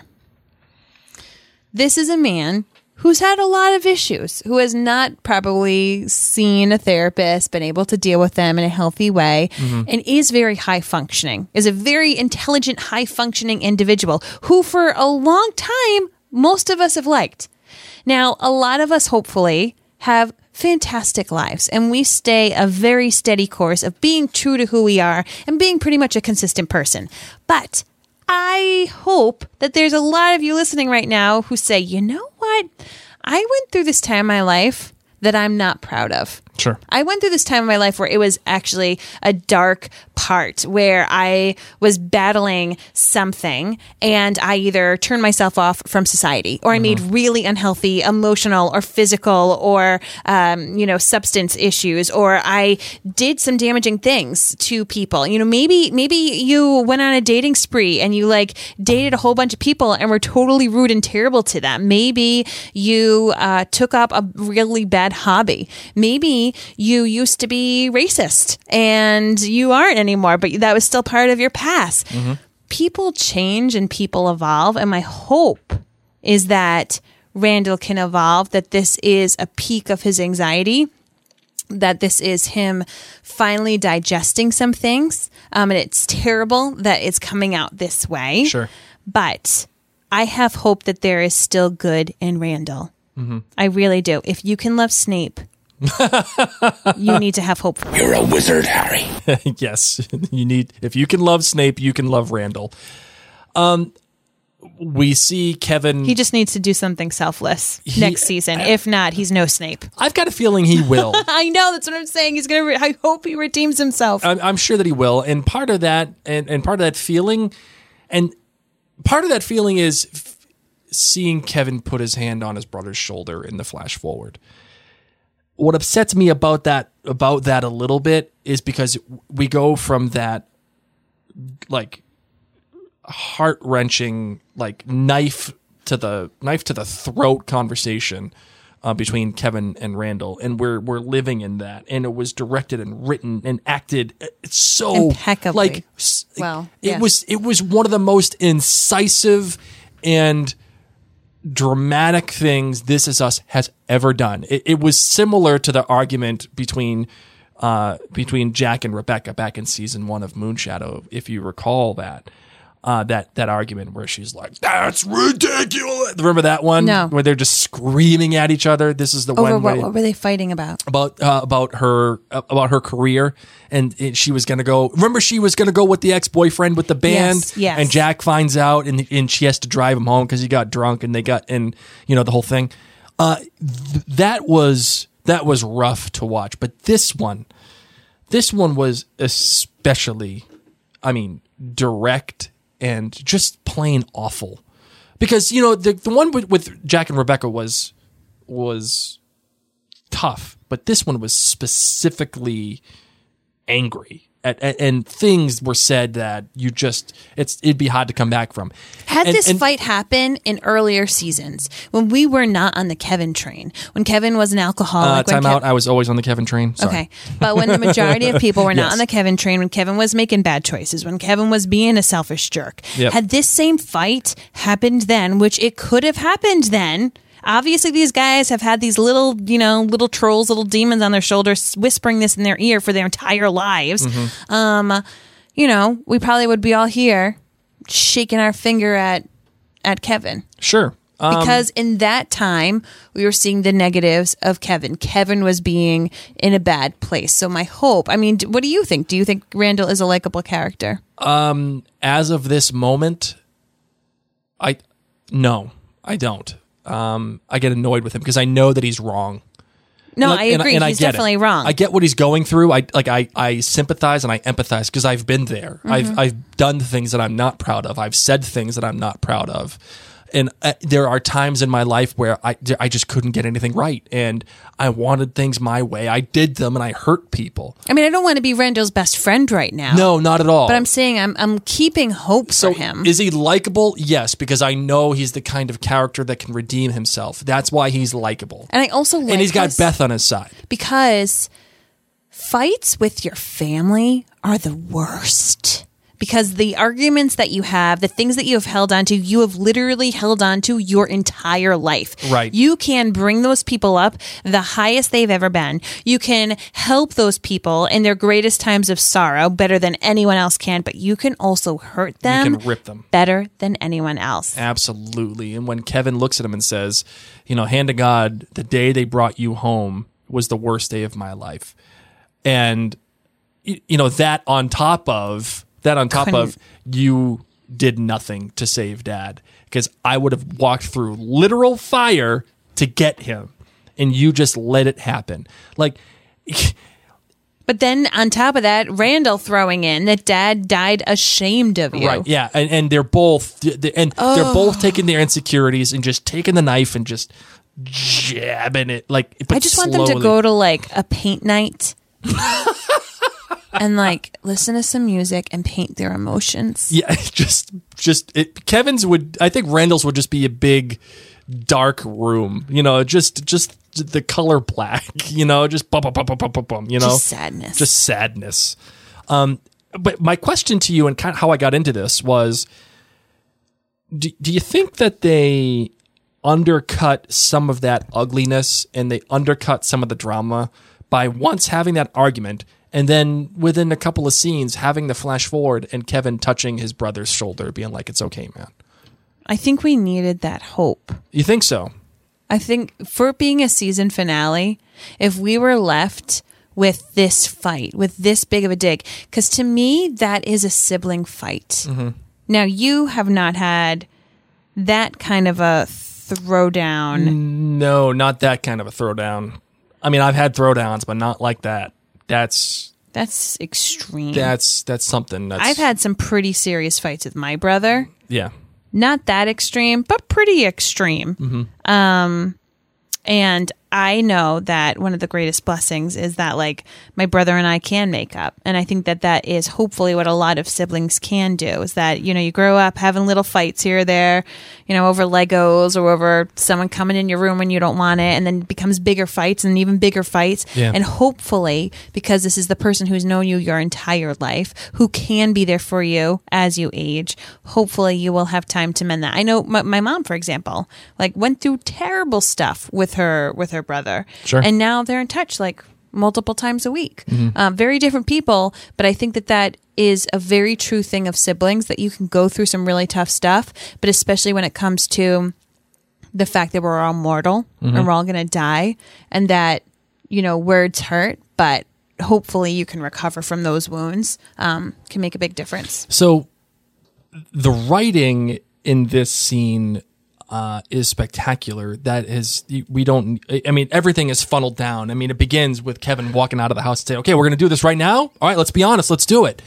This is a man who's had a lot of issues, who has not probably seen a therapist, been able to deal with them in a healthy way, mm-hmm. and is very high functioning, is a very intelligent, high functioning individual who for a long time, most of us have liked. Now, a lot of us hopefully have fantastic lives, and we stay a very steady course of being true to who we are and being pretty much a consistent person. But I hope that there's a lot of you listening right now who say, you know what? I went through this time in my life that I'm not proud of. Sure. I went through this time in my life where it was actually a dark part, where I was battling something and I either turned myself off from society, or I made really unhealthy emotional or physical or, um, you know, substance issues, or I did some damaging things to people. You know, maybe, maybe you went on a dating spree and you like dated a whole bunch of people and were totally rude and terrible to them. Maybe you uh, took up a really bad hobby. Maybe you used to be racist and you aren't anymore, but that was still part of your past. Mm-hmm. People change and people evolve. And my hope is that Randall can evolve, that this is a peak of his anxiety, that this is him finally digesting some things. Um, and it's terrible that it's coming out this way. Sure. But I have hope that there is still good in Randall. Mm-hmm. I really do. If you can love Snape, you need to have hope for him. You're a wizard, Harry. Yes, you need. If you can love Snape, you can love Randall. Um, we see Kevin. He just needs to do something selfless he, next season. I, if not, he's no Snape. I've got a feeling he will. I know, that's what I'm saying. He's gonna. Re- I hope he redeems himself. I'm, I'm sure that he will. And part of that, and, and part of that feeling, and part of that feeling is f- seeing Kevin put his hand on his brother's shoulder in the flash forward. What upsets me about that about that a little bit is because we go from that like heart-wrenching, like knife to the knife to the throat conversation uh, between Kevin and Randall, and we're we're living in that, and it was directed and written and acted so impeccably. Like, well, it yes. was it was one of the most incisive and dramatic things This Is Us has ever done. It, it was similar to the argument between uh, between Jack and Rebecca back in season one of Moonshadow, if you recall that uh, that that argument where she's like, "That's ridiculous." Remember that one? No. Where they're just screaming at each other. This is the Over one. what, where, what were they fighting about? About uh, about her uh, about her career, and it, she was going to go. Remember, she was going to go with the ex boyfriend with the band. Yes, yes. And Jack finds out, and and she has to drive him home because he got drunk, and they got and you know the whole thing. Uh, th- that was that was rough to watch, but this one, this one was especially, I mean, direct and just plain awful. Because you know the the one with, with Jack and Rebecca was was tough, but this one was specifically angry at, at, and things were said that you just it's it'd be hard to come back from. Had and, this and, fight happen in earlier seasons when we were not on the Kevin train, when Kevin was an alcoholic, uh, time when out. Kev- I was always on the Kevin train. Sorry. Okay, but when the majority of people were not Yes. on the Kevin train, when Kevin was making bad choices, when Kevin was being a selfish jerk, Yep. had this same fight happened then, which it could have happened then. Obviously, these guys have had these little, you know, little trolls, little demons on their shoulders whispering this in their ear for their entire lives. Mm-hmm. Um, you know, we probably would be all here shaking our finger at at Kevin. Sure. Um, Because in that time, we were seeing the negatives of Kevin. Kevin was being in a bad place. So my hope, I mean, d- what do you think? Do you think Randall is a likable character? Um, as of this moment, I no, I don't. Um, I get annoyed with him because I know that he's wrong. No, And I and agree. and I He's get it. definitely wrong. I get what he's going through. I like I, I sympathize and I empathize because I've been there. Mm-hmm. I've I've done things that I'm not proud of. I've said things that I'm not proud of. And uh, there are times in my life where I, I just couldn't get anything right. And I wanted things my way. I did them and I hurt people. I mean, I don't want to be Randall's best friend right now. No, not at all. But I'm saying I'm I'm keeping hope so for him. Is he likable? Yes, because I know he's the kind of character that can redeem himself. That's why he's likable. And I also like And he's got this Beth on his side. because fights with your family are the worst. Because the arguments that you have, the things that you have held on to, you have literally held on to your entire life. Right. You can bring those people up the highest they've ever been. You can help those people in their greatest times of sorrow better than anyone else can, but you can also hurt them. You can rip them. Better than anyone else. Absolutely. And when Kevin looks at him and says, you know, hand to God, the day they brought you home was the worst day of my life. And, y- you know, that on top of, that on top Couldn't- of you did nothing to save Dad. Because I would have walked through literal fire to get him. And you just let it happen. Like, But then on top of that, Randall throwing in that Dad died ashamed of you. right, yeah. And, and they're both, they- and they're both taking their insecurities and just taking the knife and just jabbing it. Like, but I just want them to slowly. go to like a paint night and like listen to some music and paint their emotions. Yeah, just just it, Kevin's would. I think Randall's would just be a big dark room. You know, just just the color black. You know, just bum bum bum bum bum bum. bum you know, Just sadness. just sadness. Um, but my question to you and kind of how I got into this was: do, do you think that they undercut some of that ugliness and they undercut some of the drama by once having that argument? And then within a couple of scenes, having the flash forward and Kevin touching his brother's shoulder, being like, it's okay, man. I think we needed that hope. You think so? I think for it being a season finale, if we were left with this fight, with this big of a dig, because to me, that is a sibling fight. Mm-hmm. Now, you have not had that kind of a throwdown. No, not that kind of a throwdown. I mean, I've had throwdowns, but not like that. That's That's extreme. that's that's something. That's, I've had some pretty serious fights with my brother. yeah. Not that extreme, but pretty extreme. Mm-hmm. Um, and I know that one of the greatest blessings is that like my brother and I can make up. And I think that that is hopefully what a lot of siblings can do is that, you know, you grow up having little fights here or there, you know, over Legos or over someone coming in your room when you don't want it. And then it becomes bigger fights and even bigger fights. Yeah. And hopefully, because this is the person who's known you your entire life, who can be there for you as you age, hopefully you will have time to mend that. I know my, my mom, for example, like went through terrible stuff with her, with her brother. Sure. And now they're in touch like multiple times a week. Mm-hmm. Um, very different people, but I think that that is a very true thing of siblings, that you can go through some really tough stuff, but especially when it comes to the fact that we're all mortal Mm-hmm. and we're all going to die, and that, you know, words hurt, but hopefully you can recover from those wounds, um, can make a big difference. So the writing in this scene uh, is spectacular. That is, we don't, I mean, everything is funneled down. I mean, it begins with Kevin walking out of the house and saying, okay, we're going to do this right now. All right, let's be honest. Let's do it.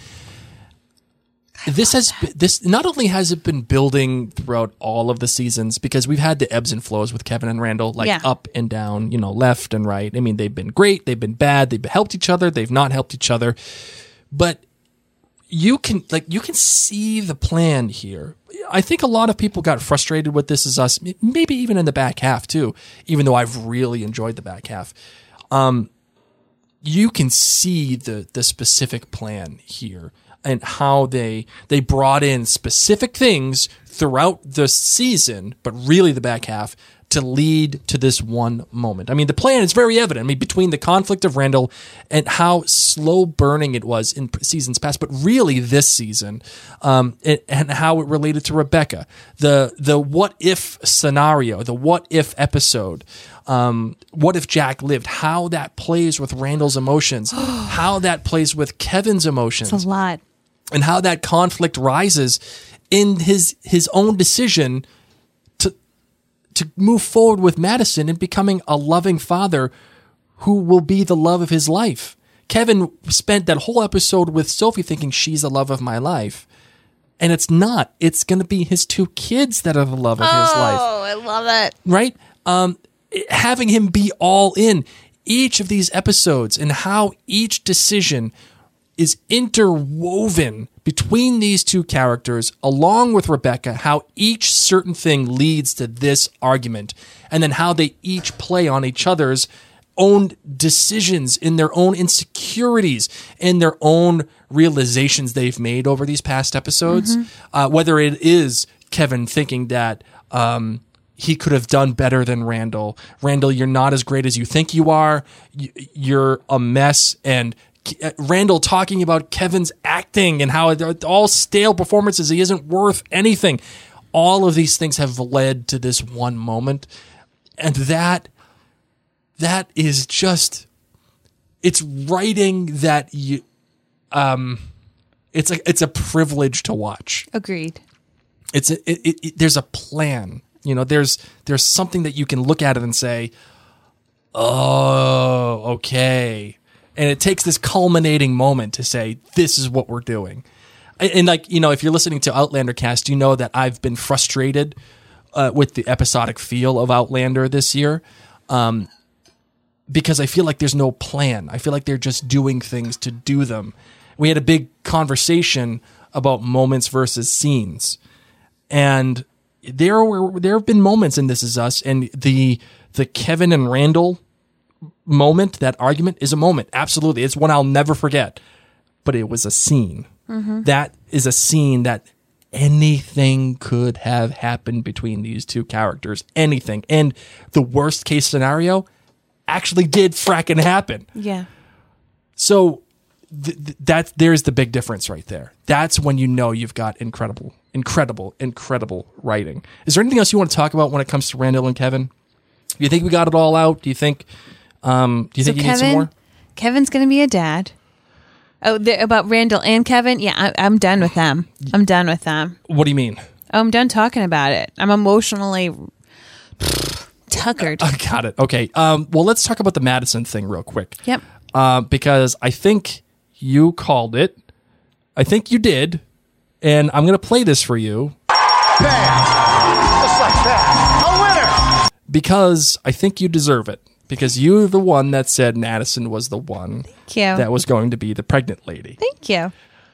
This has, this not only has it been building throughout all of the seasons, because we've had the ebbs and flows with Kevin and Randall, like Yeah. up and down, you know, left and right. I mean, they've been great. They've been bad. They've helped each other. They've not helped each other. But you can like you can see the plan here. I think a lot of people got frustrated with This Is Us, maybe even in the back half too, even though I've really enjoyed the back half. Um, you can see the the specific plan here and how they they brought in specific things throughout the season, but really the back half, to lead to this one moment. I mean, the plan is very evident. I mean, between the conflict of Randall and how slow burning it was in seasons past, but really this season, um, and, and how it related to Rebecca, the the what if scenario, the what if episode, um, what if Jack lived, how that plays with Randall's emotions, how that plays with Kevin's emotions, It's a lot. and how that conflict rises in his his own decision to to move forward with Madison and becoming a loving father who will be the love of his life. Kevin spent that whole episode with Sophie thinking she's the love of my life. And it's not. It's going to be his two kids that are the love of oh, his life. Oh, I love it. Right? Um, having him be all in each of these episodes and how each decision is interwoven between these two characters, along with Rebecca, how each certain thing leads to this argument, and then how they each play on each other's own decisions, in their own insecurities, in their own realizations they've made over these past episodes. Mm-hmm. Uh, whether it is Kevin thinking that um, he could have done better than Randall. Randall, you're not as great as you think you are. You're a mess. And Randall talking about Kevin's acting and how they're all stale performances. He isn't worth anything. All of these things have led to this one moment. And that... That is just, it's writing that you, um, it's a, it's a privilege to watch. Agreed. It's a, it, it, it, there's a plan, you know, there's, there's something that you can look at it and say, oh, okay. And it takes this culminating moment to say, this is what we're doing. And, and like, you know, if you're listening to Outlander Cast, you know that I've been frustrated uh, with the episodic feel of Outlander this year. Um, Because I feel like there's no plan. I feel like they're just doing things to do them. We had a big conversation about moments versus scenes, and there were there have been moments in This Is Us, and the the Kevin and Randall moment, that argument, is a moment. Absolutely, it's one I'll never forget. But it was a scene. Mm-hmm. That is a scene that anything could have happened between these two characters. Anything, and the worst case scenario actually did fracking happen. Yeah. So th- th- that there's the big difference right there. That's when you know you've got incredible, incredible, incredible writing. Is there anything else you want to talk about when it comes to Randall and Kevin? Do you think we got it all out? Do you think? Um, do you so think you Kevin, need some more? Kevin's going to be a dad. Oh, about Randall and Kevin. Yeah, I, I'm done with them. I'm done with them. What do you mean? Oh, I'm done talking about it. I'm emotionally tuckered. I got it. Okay. Um, well, let's talk about the Madison thing real quick. Yep. Uh, because I think you called it. I think you did. And I'm going to play this for you. Bam! Just like that. A winner! Because I think you deserve it. Because you're the one that said Madison was the one Thank you. that was going to be the pregnant lady. Thank you.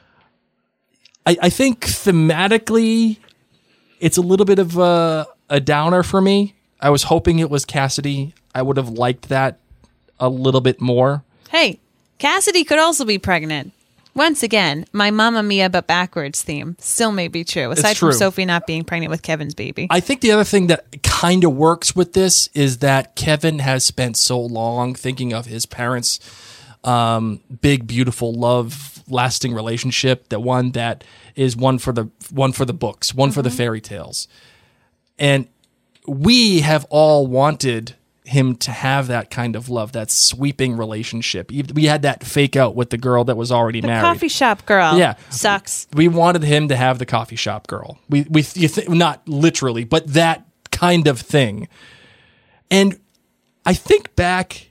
I, I think thematically, it's a little bit of a, a downer for me. I was hoping it was Cassidy. I would have liked that a little bit more. Hey, Cassidy could also be pregnant. Once again, my Mamma Mia but backwards theme still may be true, aside true. from Sophie not being pregnant with Kevin's baby. I think the other thing that kind of works with this is that Kevin has spent so long thinking of his parents' um, big, beautiful, love, lasting relationship, that one that is one for the one for the books, one mm-hmm. for the fairy tales. And we have all wanted him to have that kind of love, that sweeping relationship. We had that fake out with the girl that was already the married. Coffee shop girl. Yeah. Sucks. We wanted him to have the coffee shop girl. We, we, you th- not literally, but that kind of thing. And I think back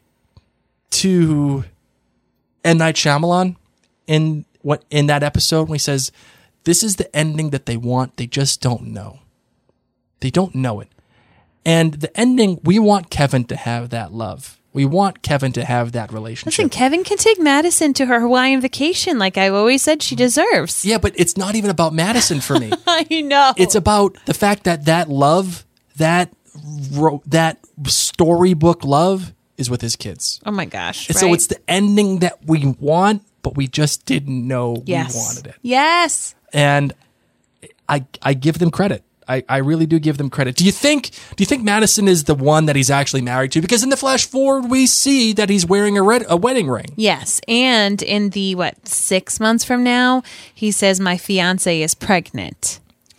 to M. Night Shyamalan in what, in that episode when he says, this is the ending that they want. They just don't know. They don't know it. And the ending, we want Kevin to have that love. We want Kevin to have that relationship. Listen, Kevin can take Madison to her Hawaiian vacation like I always said she deserves. Yeah, but it's not even about Madison for me. I know. It's about the fact that that love, that ro- that storybook love is with his kids. Oh my gosh. And right? so it's the ending that we want, but we just didn't know yes. we wanted it. Yes. And I I give them credit. I, I really do give them credit. Do you think do you think Madison is the one that he's actually married to? Because in the flash forward, we see that he's wearing a red, a wedding ring. Yes. And in the, what, six months from now, he says, my fiance is pregnant.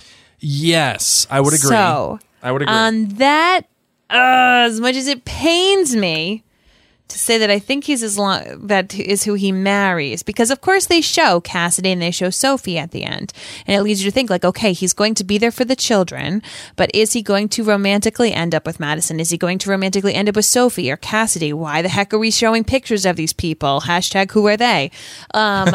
Yes, I would agree. So, I would agree. on that, uh, as much as it pains me to say that I think he's as long that is who he marries, because of course they show Cassidy and they show Sophie at the end, and it leads you to think like, okay, he's going to be there for the children, but is he going to romantically end up with Madison? Is he going to romantically end up with Sophie or Cassidy? Why the heck are we showing pictures of these people? Hashtag who are they? Um,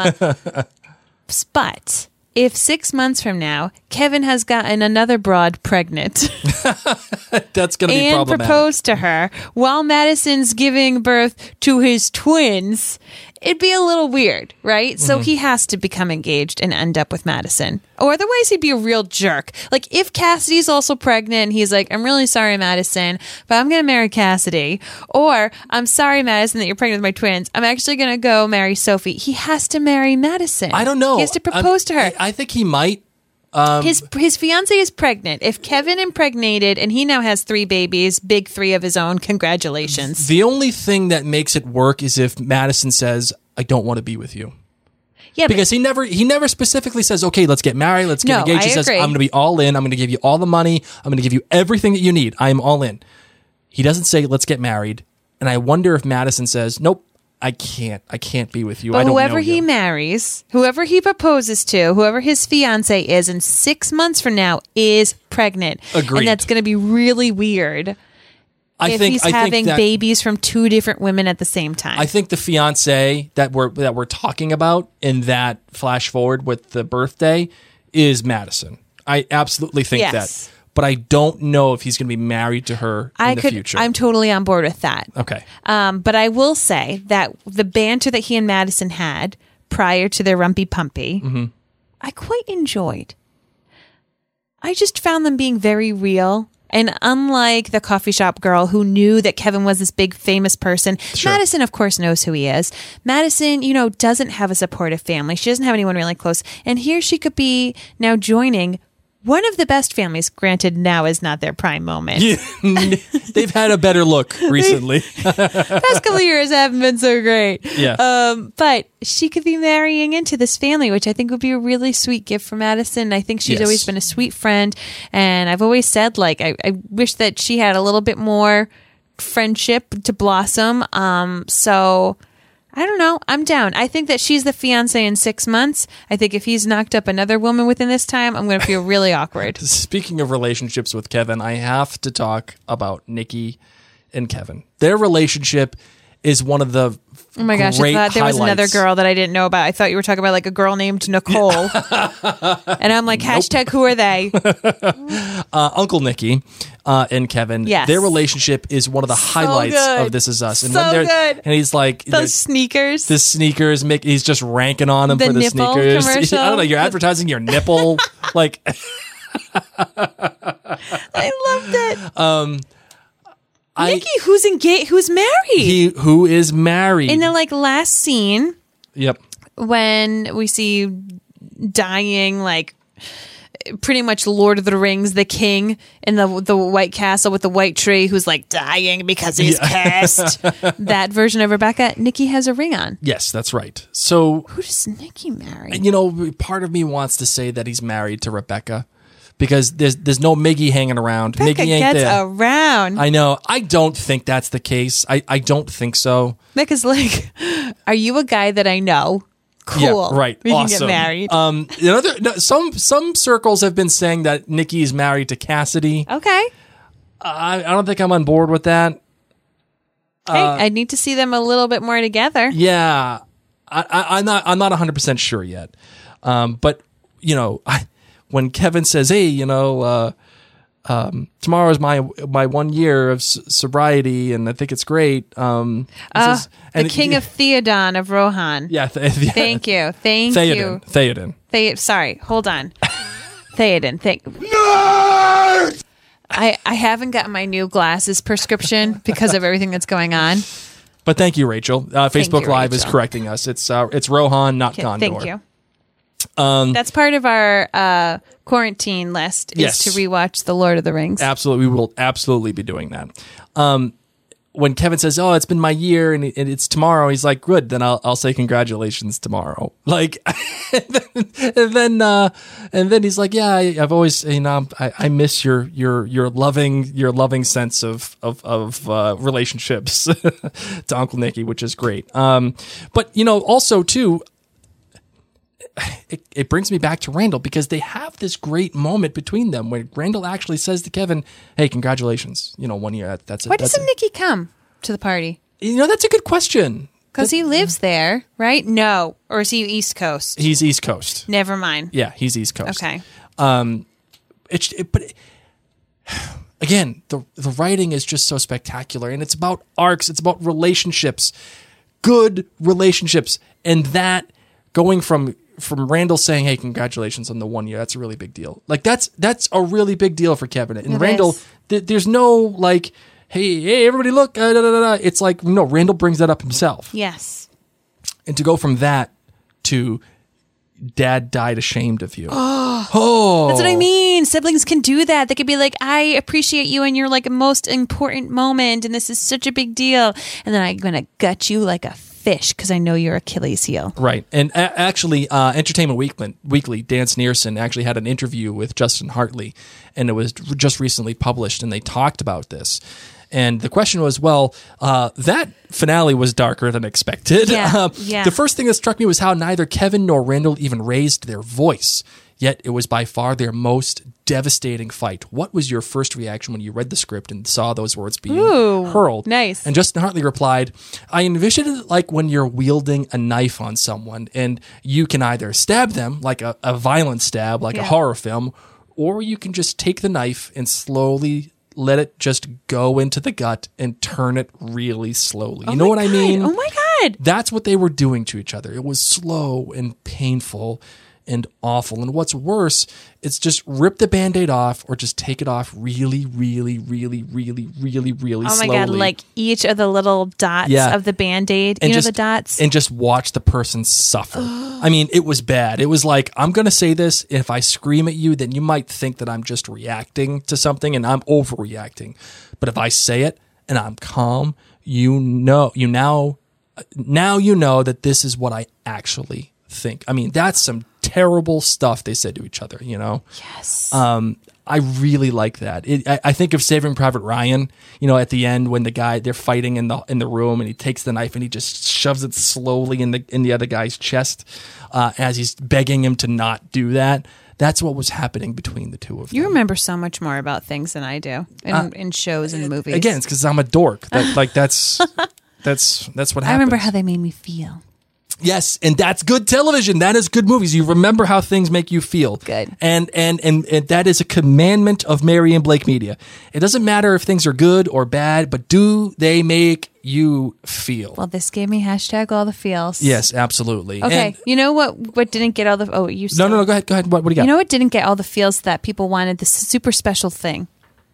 but if six months from now, Kevin has gotten another broad pregnant that's going to be and problematic. proposed to her while Madison's giving birth to his twins, it'd be a little weird, right? Mm-hmm. So he has to become engaged and end up with Madison. Or otherwise he'd be a real jerk. Like if Cassidy's also pregnant and he's like, I'm really sorry, Madison, but I'm going to marry Cassidy. Or I'm sorry, Madison, that you're pregnant with my twins. I'm actually going to go marry Sophie. He has to marry Madison. I don't know. He has to propose I'm, to her. I think he might. Um, his his fiance is pregnant. If Kevin impregnated and he now has three babies, big three of his own, congratulations. The only thing that makes it work is if Madison says, I don't want to be with you. Yeah, because but, he never he never specifically says, okay, let's get married, let's get no, engaged. He I says, agree. I'm going to be all in. I'm going to give you all the money. I'm going to give you everything that you need. I am all in. He doesn't say, let's get married. And I wonder if Madison says, nope, I can't. I can't be with you. But I don't whoever know he you. marries, whoever he proposes to, whoever his fiance is, in six months from now is pregnant. Agreed. And that's going to be really weird I if think, he's I having think that, babies from two different women at the same time. I think the fiance that we're that we're talking about in that flash forward with the birthday is Madison. I absolutely think Yes. that. But I don't know if he's going to be married to her in I the could, future. I'm totally on board with that. okay. Um, but I will say that the banter that he and Madison had prior to their rumpy pumpy, Mm-hmm. I quite enjoyed. I just found them being very real. And unlike the coffee shop girl who knew that Kevin was this big famous person, Sure. Madison, of course, knows who he is. Madison, you know, doesn't have a supportive family. She doesn't have anyone really close. And here she could be now joining one of the best families. Granted, now is not their prime moment. They've had a better look recently. Past couple of years haven't been so great. Yeah. Um, but she could be marrying into this family, which I think would be a really sweet gift for Madison. I think she's Yes. always been a sweet friend. And I've always said, like, I, I wish that she had a little bit more friendship to blossom. Um, so I don't know. I'm down. I think that she's the fiance in six months. I think if he's knocked up another woman within this time, I'm going to feel really awkward. Speaking of relationships with Kevin, I have to talk about Nikki and Kevin. Their relationship is one of the Oh my gosh, I great thought there was another highlights. girl that I didn't know about. I thought you were talking about like a girl named Nicole. And I'm like, hashtag who are they? Uh, Uncle Nicky uh, and Kevin. Yes. Their relationship is one of the highlights good. of This Is Us. And So when they're, good. And he's like, Those the, sneakers. the sneakers, Mick- he's just ranking on them The for the nipple sneakers. commercial. I don't know, you're advertising your nipple. like, I loved it. um, I, Nikki, who's engaged, who's married. he who is married. In the like last scene yep. when we see dying, like pretty much Lord of the Rings, the king in the the White Castle with the white tree, who's like dying because he's cursed. That version of Rebecca, Nikki has a ring on. Yes, that's right. So, Who does Nikki marry? you know, part of me wants to say that he's married to Rebecca because there's there's no Miggy hanging around. Rebecca Miggy ain't gets there. around. I know. I don't think that's the case. I, I don't think so. Becca's like, are you a guy that I know? Cool. Yeah, right. We awesome. can get married. Um, another no, some some circles have been saying that Nikki is married to Cassidy. Okay. I, I don't think I'm on board with that. Hey, I need to see them a little bit more together. Yeah, I, I, I'm not. I'm not one hundred percent sure yet. Um, but you know, I, when Kevin says, "Hey, you know, uh, um, tomorrow is my my one year of s- sobriety, and I think it's great." Um, he Uh, says- the and king it- of Theodon of Rohan. yeah, th- yeah. Thank you. Thank Theoden. you. Theoden. The- sorry, hold on. Theoden. Thank. I I haven't gotten my new glasses prescription because of everything that's going on. But thank you, Rachel. Uh, Thank Facebook you, Live is Rachel. correcting us. It's uh, it's Rohan, not Okay, Gondor. thank you. Um, that's part of our uh, quarantine list is Yes. to rewatch The Lord of the Rings. Absolutely, we will absolutely be doing that. Um, when Kevin says, "Oh, it's been my year and, it, and it's tomorrow," he's like, "Good, then I'll I'll say congratulations tomorrow." Like, and then and then, uh, and then he's like, "Yeah, I, I've always, you know, I, I miss your your your loving your loving sense of of of uh, relationships to Uncle Nicky," which is great. Um, but you know, also too. It, it brings me back to Randall because they have this great moment between them where Randall actually says to Kevin, "Hey, congratulations! You know, one year. That's a, Why that's doesn't a, Nicky come to the party? You know, that's a good question. Because he lives there, right? No, or is he East Coast? He's East Coast. Never mind. Yeah, he's East Coast. Okay. Um, it's it, but it, again, the the writing is just so spectacular, and it's about arcs. It's about relationships, good relationships, and that going from. From Randall saying, "Hey, congratulations on the one year." That's a really big deal. Like that's that's a really big deal for Kevin. And It Randall, is. th- there's no like, "Hey, hey, everybody, look!" Uh, da, da, da, da. It's like no, Randall brings that up himself. Yes. And to go from that to Dad died ashamed of you. Oh, That's what I mean. Siblings can do that. They could be like, "I appreciate you and you're like a most important moment and this is such a big deal." And then I'm going to gut you like a fish because I know you're Achilles heel. Right. And a- actually, uh, Entertainment Weekly, Weekly, Dan Sneerson actually had an interview with Justin Hartley, and it was just recently published, and they talked about this. And the question was, well, uh, that finale was darker than expected. Yeah, Uh, yeah. The first thing that struck me was how neither Kevin nor Randall even raised their voice, yet it was by far their most devastating fight. What was your first reaction when you read the script and saw those words being Ooh, hurled? nice. And Justin Hartley replied, "I envisioned it like when you're wielding a knife on someone and you can either stab them like a, a violent stab, like Yeah. a horror film, or you can just take the knife and slowly let it just go into the gut and turn it really slowly." You Oh know my what I God. mean? Oh my God. That's what they were doing to each other. It was slow and painful and awful. And what's worse, it's just rip the Band-Aid off or just take it off really, really, really, really, really, really Oh my slowly. God. Like each of the little dots Yeah. of the Band-Aid. And you know just, the dots? And just watch the person suffer. I mean, it was bad. It was like, I'm going to say this. If I scream at you, then you might think that I'm just reacting to something and I'm overreacting. But if I say it and I'm calm, you know, you now, now you know that this is what I actually think. I mean, that's some terrible stuff they said to each other, you know? Yes. Um, I really like that. It, I, I think of Saving Private Ryan, you know, at the end when the guy, they're fighting in the in the room and he takes the knife and he just shoves it slowly in the in the other guy's chest uh, as he's begging him to not do that. That's what was happening between the two of them. You remember so much more about things than I do in, Uh, in shows and movies. Again, it's because I'm a dork. That, like that's that's that's what happens. I remember how they made me feel. Yes, and that's good television. That is good movies. You remember how things make you feel. Good. And and and, and that is a commandment of Mary and Blake Media. It doesn't matter if things are good or bad, but do they make you feel? Well, this gave me hashtag all the feels. Yes, absolutely. Okay. And- you know what? What didn't get all the? Oh, you. no, Still, no, no. Go ahead. Go ahead. What, what do you got? You know what didn't get all the feels that people wanted? This super special thing.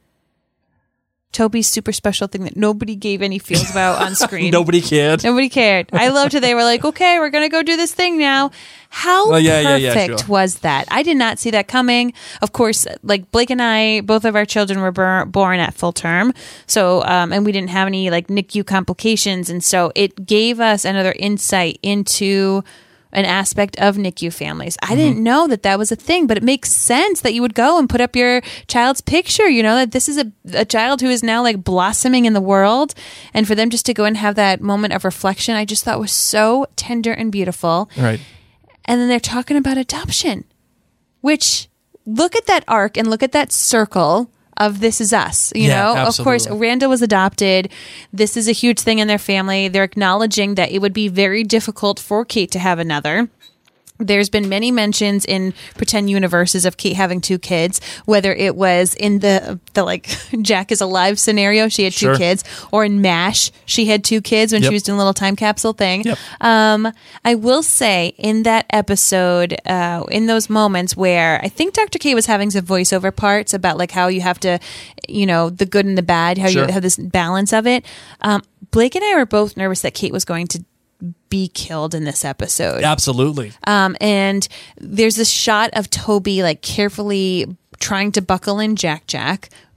Toby's super special thing that nobody gave any feels about on screen. Nobody cared. Nobody cared. I loved how they were like, "Okay, we're gonna go do this thing now." How Oh, yeah, yeah, yeah, perfect sure. was that? I did not see that coming. Of course, like Blake and I, both of our children were bur- born at full term, so um, and we didn't have any like N I C U complications, and so it gave us another insight into an aspect of N I C U families. I didn't know that that was a thing, but it makes sense that you would go and put up your child's picture, you know, that this is a, a child who is now like blossoming in the world. And for them just to go and have that moment of reflection, I just thought was so tender and beautiful. Right. And then they're talking about adoption, which look at that arc and look at that circle of This Is Us, you Yeah, know, of course, absolutely. Randall was adopted. This is a huge thing in their family. They're acknowledging that it would be very difficult for Kate to have another. There's been many mentions in pretend universes of Kate having two kids, whether it was in the the like Jack is alive scenario, she had two Sure. kids, or in MASH, she had two kids when Yep. she was doing a little time capsule thing. Yep. Um, I will say in that episode, uh, in those moments where I think Doctor K was having some voiceover parts about like how you have to, you know, the good and the bad, how Sure. you have this balance of it. Um, Blake and I were both nervous that Kate was going to be killed in this episode. Absolutely. Um, and there's this shot of Toby like carefully trying to buckle in Jack Jack,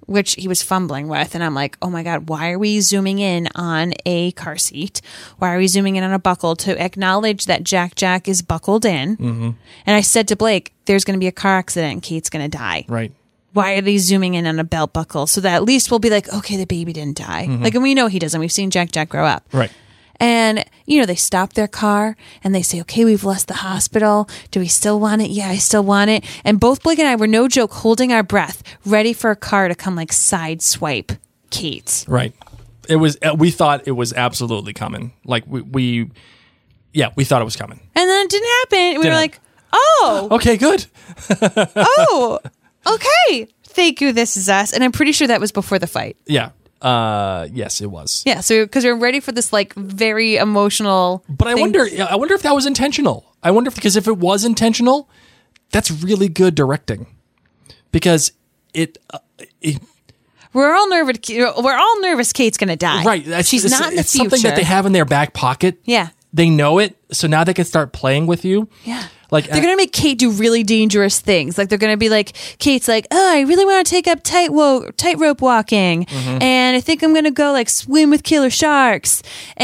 which he was fumbling with. And I'm like, oh my God, why are we zooming in on a car seat? Why are we zooming in on a buckle to acknowledge that Jack Jack is buckled in? Mm-hmm. And I said to Blake, there's going to be a car accident and Kate's going to die. Right. Why are they zooming in on a belt buckle? So that at least we'll be like, okay, the baby didn't die. Mm-hmm. Like, and we know he doesn't. We've seen Jack Jack grow up. Right. And, you know, they stop their car and they say, okay, we've left the hospital. Do we still want it? Yeah, I still want it. And both Blake and I were, no joke, holding our breath, ready for a car to come like side swipe Kate. Right. It was, uh, we thought it was absolutely coming. Like we, we, yeah, we thought it was coming. And then it didn't happen. And we Didn't were like, oh, Okay, good. oh, okay. Thank you. This is us. And I'm pretty sure that was before the fight. Yeah. Uh, yes, it was. Yeah. So, because we're ready for this like very emotional. But I thing. wonder, I wonder if that was intentional. I wonder if, because if it was intentional, that's really good directing. Because it, uh, it We're all nervous. We're all nervous. Kate's going to die. right. That's, She's it's, not in the it's future. something that they have in their back pocket. Yeah. They know it, so now they can start playing with you. Yeah. Like They're going to make Kate do really dangerous things. Like they're going to be like, Kate's like, oh, I really want to take up tight wo- tightrope walking. Mm-hmm. And I think I'm going to go like swim with killer sharks.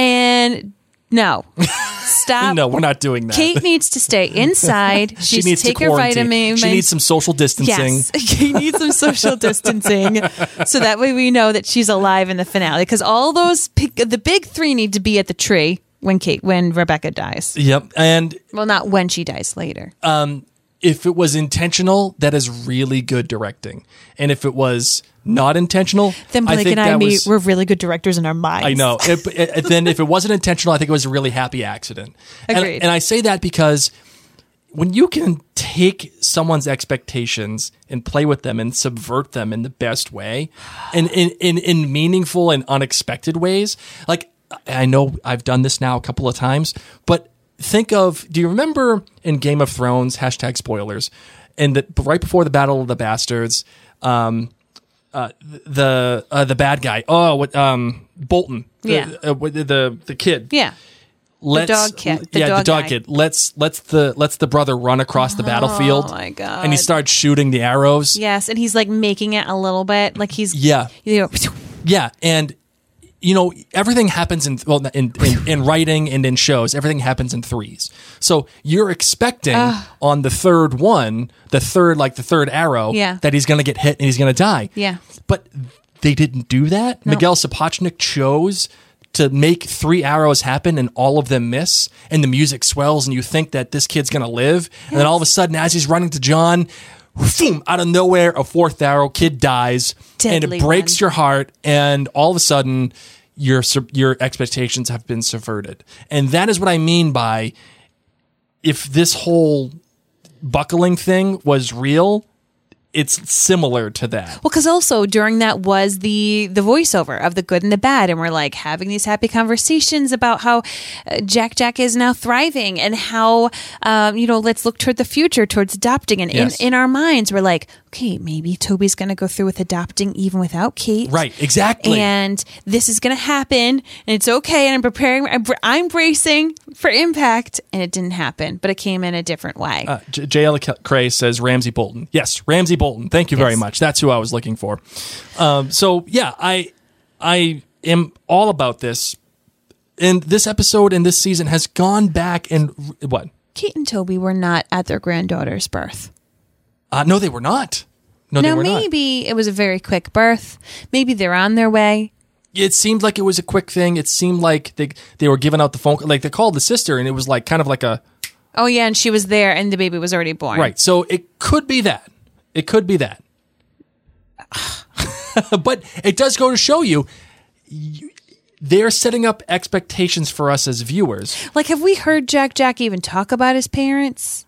And no, stop. no, we're not doing that. Kate needs to stay inside. She, she needs to take to her quarantine. vitamin. She needs some social distancing. Yes, Kate needs some social distancing, so that way we know that she's alive in the finale. Because all those pick, the big three need to be at the tree when Kate, when Rebecca dies. Yep. And Well, not when she dies, later. um, if it was intentional, that is really good directing. And if it was not intentional, Then I Blake think and I that meet, was, we're really good directors in our minds. I know. It, it, then if it wasn't intentional, I think it was a really happy accident. And, Agreed. and I say that because when you can take someone's expectations and play with them and subvert them in the best way, and in, in, in meaningful and unexpected ways, like I know I've done this now a couple of times, but think of, do you remember in Game of Thrones, hashtag spoilers, and the, right before the Battle of the Bastards, um, uh, the uh, the bad guy, oh, what, um, Bolton, the, Yeah. uh, the, the the kid, Yeah. let's, dog kid, the yeah, dog the dog guy. kid. Let's let's the let's the brother run across the battlefield. Oh my God. And he starts shooting the arrows. Yes, and he's like making it a little bit like he's Yeah. You know, Yeah, and you know everything happens in well in, in in writing and in shows. Everything happens in threes. So you're expecting on the third one, the third like the third arrow, Yeah. that he's going to get hit and he's going to die. Yeah. But they didn't do that. No. Miguel Sapochnik chose to make three arrows happen and all of them miss, and the music swells and you think that this kid's going to live, and then all of a sudden as he's running to John, boom, out of nowhere, a fourth arrow, kid dies, and Deadly it breaks one. your heart, and all of a sudden your sub- your expectations have been subverted. And that is what I mean by, if this whole buckling thing was real, it's similar to that. Well, because also during that was the the voiceover of the good and the bad, and we're like having these happy conversations about how uh, Jack Jack is now thriving, and how um, you know let's look toward the future, towards adopting. And Yes. in in our minds, we're like, okay, maybe Toby's going to go through with adopting even without Kate, Right, exactly. And this is going to happen, and it's okay. And I'm preparing, I'm, br- I'm bracing for impact, and it didn't happen, but it came in a different way. Uh, J- J L Cray says Ramsey Bolton. Yes, Ramsey Bolton. Thank you very Yes. much. That's who I was looking for. Um, so yeah, I I am all about this. And this episode and this season has gone back and what? Kate and Toby were not at their granddaughter's birth. Uh, no, they were not. No, now, they were not. maybe it was a very quick birth. Maybe they're on their way. It seemed like it was a quick thing. It seemed like they they were giving out the phone, like they called the sister, and it was like kind of like a Oh, yeah, and she was there, and the baby was already born. right. So it could be that. It could be that. But it does go to show you, you, they're setting up expectations for us as viewers. Like, have we heard Jack Jack even talk about his parents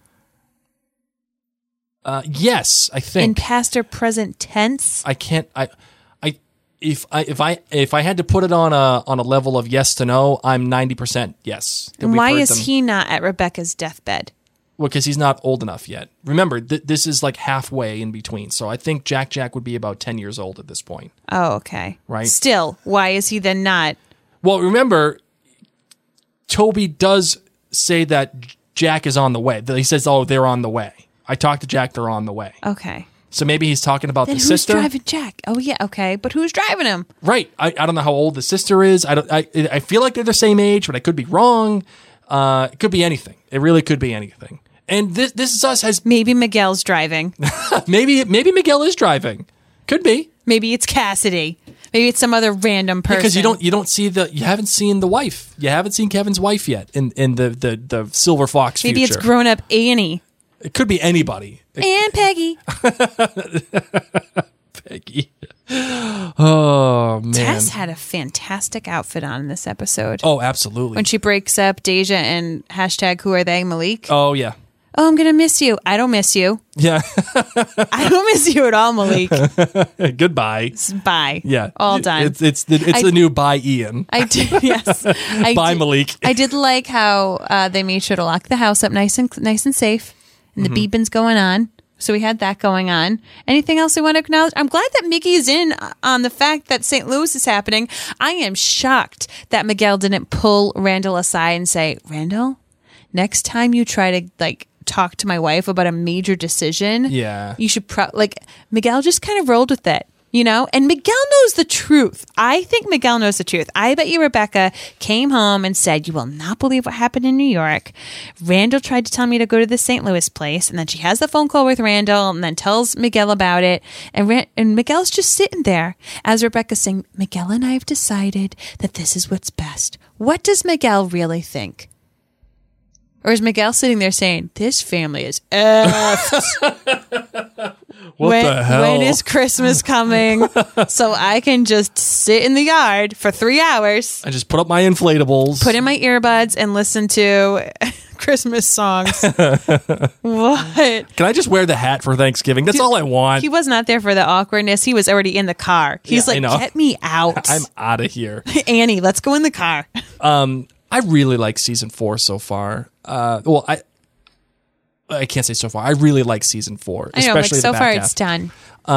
Uh, yes, I in think. past or present tense? I can't. I, I, if I, if I, if I had to put it on a on a level of yes to no, I'm ninety percent yes. that And we've why heard is them. he not at Rebecca's deathbed? Well, because he's not old enough yet. Remember, th- this is like halfway in between. So I think Jack Jack would be about ten years old at this point. Oh, okay. Right. Still, why is he then not? Well, remember, Toby does say that Jack is on the way. He says, "Oh, they're on the way." I talked to Jack; they're on the way. Okay. So maybe he's talking about Then the who's sister. driving Jack? Oh yeah, okay, but who's driving him? Right. I, I don't know how old the sister is. I don't. I I feel like they're the same age, but I could be wrong. Uh, it could be anything. It really could be anything. And this this is us has Maybe Miguel's driving. maybe maybe Miguel is driving. Could be Maybe it's Cassidy. Maybe it's some other random person. because you don't you don't see the you haven't seen the wife. You haven't seen Kevin's wife yet in in the the the Silver Fox Maybe future. it's grown up Annie It could be anybody. and Peggy. Peggy. Oh man. Tess had a fantastic outfit on in this episode. Oh, absolutely. When she breaks up Deja and hashtag who are they, Malik? oh yeah. Oh, I'm going to miss you. I don't miss you. Yeah. I don't miss you at all, Malik. Goodbye. Bye. Yeah. All done. It's it's the it's I- the new bye Ian. I did, yes. I Bye, did, Malik. I did like how uh, they made sure to lock the house up nice and nice and safe, and the Mm-hmm. beeping's going on. So we had that going on. Anything else we want to acknowledge? I'm glad that Mickey's in on the fact that Saint Louis is happening. I am shocked that Miguel didn't pull Randall aside and say, Randall, next time you try to like talk to my wife about a major decision, Yeah. you should pro like Miguel just kind of rolled with it. You know, and Miguel knows the truth. I think Miguel knows the truth. I bet you Rebecca came home and said, you will not believe what happened in New York. Randall tried to tell me to go to the Saint Louis place. And then she has the phone call with Randall and then tells Miguel about it. And, Ran- and Miguel's just sitting there as Rebecca's saying, Miguel and I have decided that this is what's best. What does Miguel really think? Or is Miguel sitting there saying, this family is effed. What when, the hell? when is Christmas coming so I can just sit in the yard for three hours, I just put up my inflatables. put in my earbuds, and listen to Christmas songs? What? Can I just wear the hat for Thanksgiving? That's all I want. He was not there for the awkwardness. He was already in the car. He's Yeah, I like, know. get me out. I'm out of here. Annie, let's go in the car. I really like season four so far. Uh, well, I I can't say so far. I really like season four, I know, like especially so the back far half. it's done.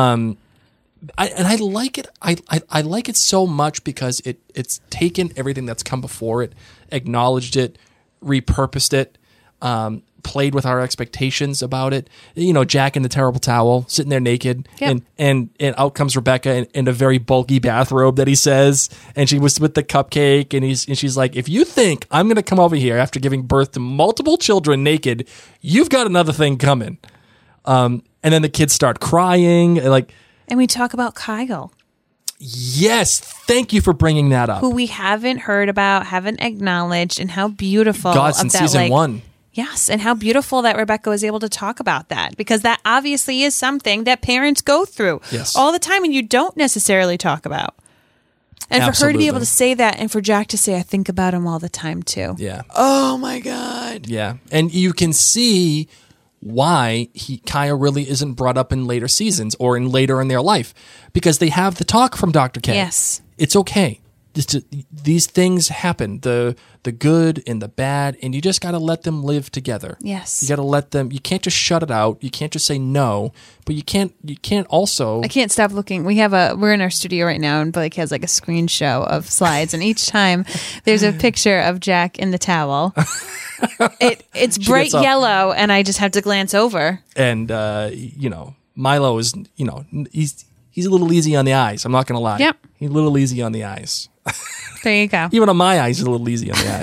I, and I like it. I, I I like it so much because it it's taken everything that's come before it, acknowledged it, repurposed it, um, played with our expectations about it. You know, Jack in the terrible towel, sitting there naked, Yep. and and and out comes Rebecca in, in a very bulky bathrobe that he says, and she was with the cupcake, and he's and she's like, if you think I'm going to come over here after giving birth to multiple children naked, you've got another thing coming. Um, and then the kids start crying, and like. And we talk about Kyle, Yes, thank you for bringing that up. who we haven't heard about, haven't acknowledged, and how beautiful God, of since that, season like, one. Yes, and how beautiful that Rebecca was able to talk about that, because that obviously is something that parents go through Yes. all the time and you don't necessarily talk about. And for her to be able Absolutely. to say that, and for Jack to say, I think about him all the time too. Yeah, Oh my God. yeah, and you can see why he Kaya really isn't brought up in later seasons or in later in their life, because they have the talk from Doctor K. Yes. It's okay. This- these things happen, the the good and the bad, and you just got to let them live together. Yes. You got to let them. You can't just shut it out. You can't just say no, but you can't. You can't also. I can't stop looking. We have a, we're in our studio right now, and Blake has like a screen show of slides, and each time there's a picture of Jack in the towel. It It's bright gets up. yellow, and I just have to glance over. and uh, you know, Milo is. You know, he's he's a little easy on the eyes. I'm not gonna lie. Yep. He's a little easy on the eyes. There you go. Even on my eyes, he's a little easy on the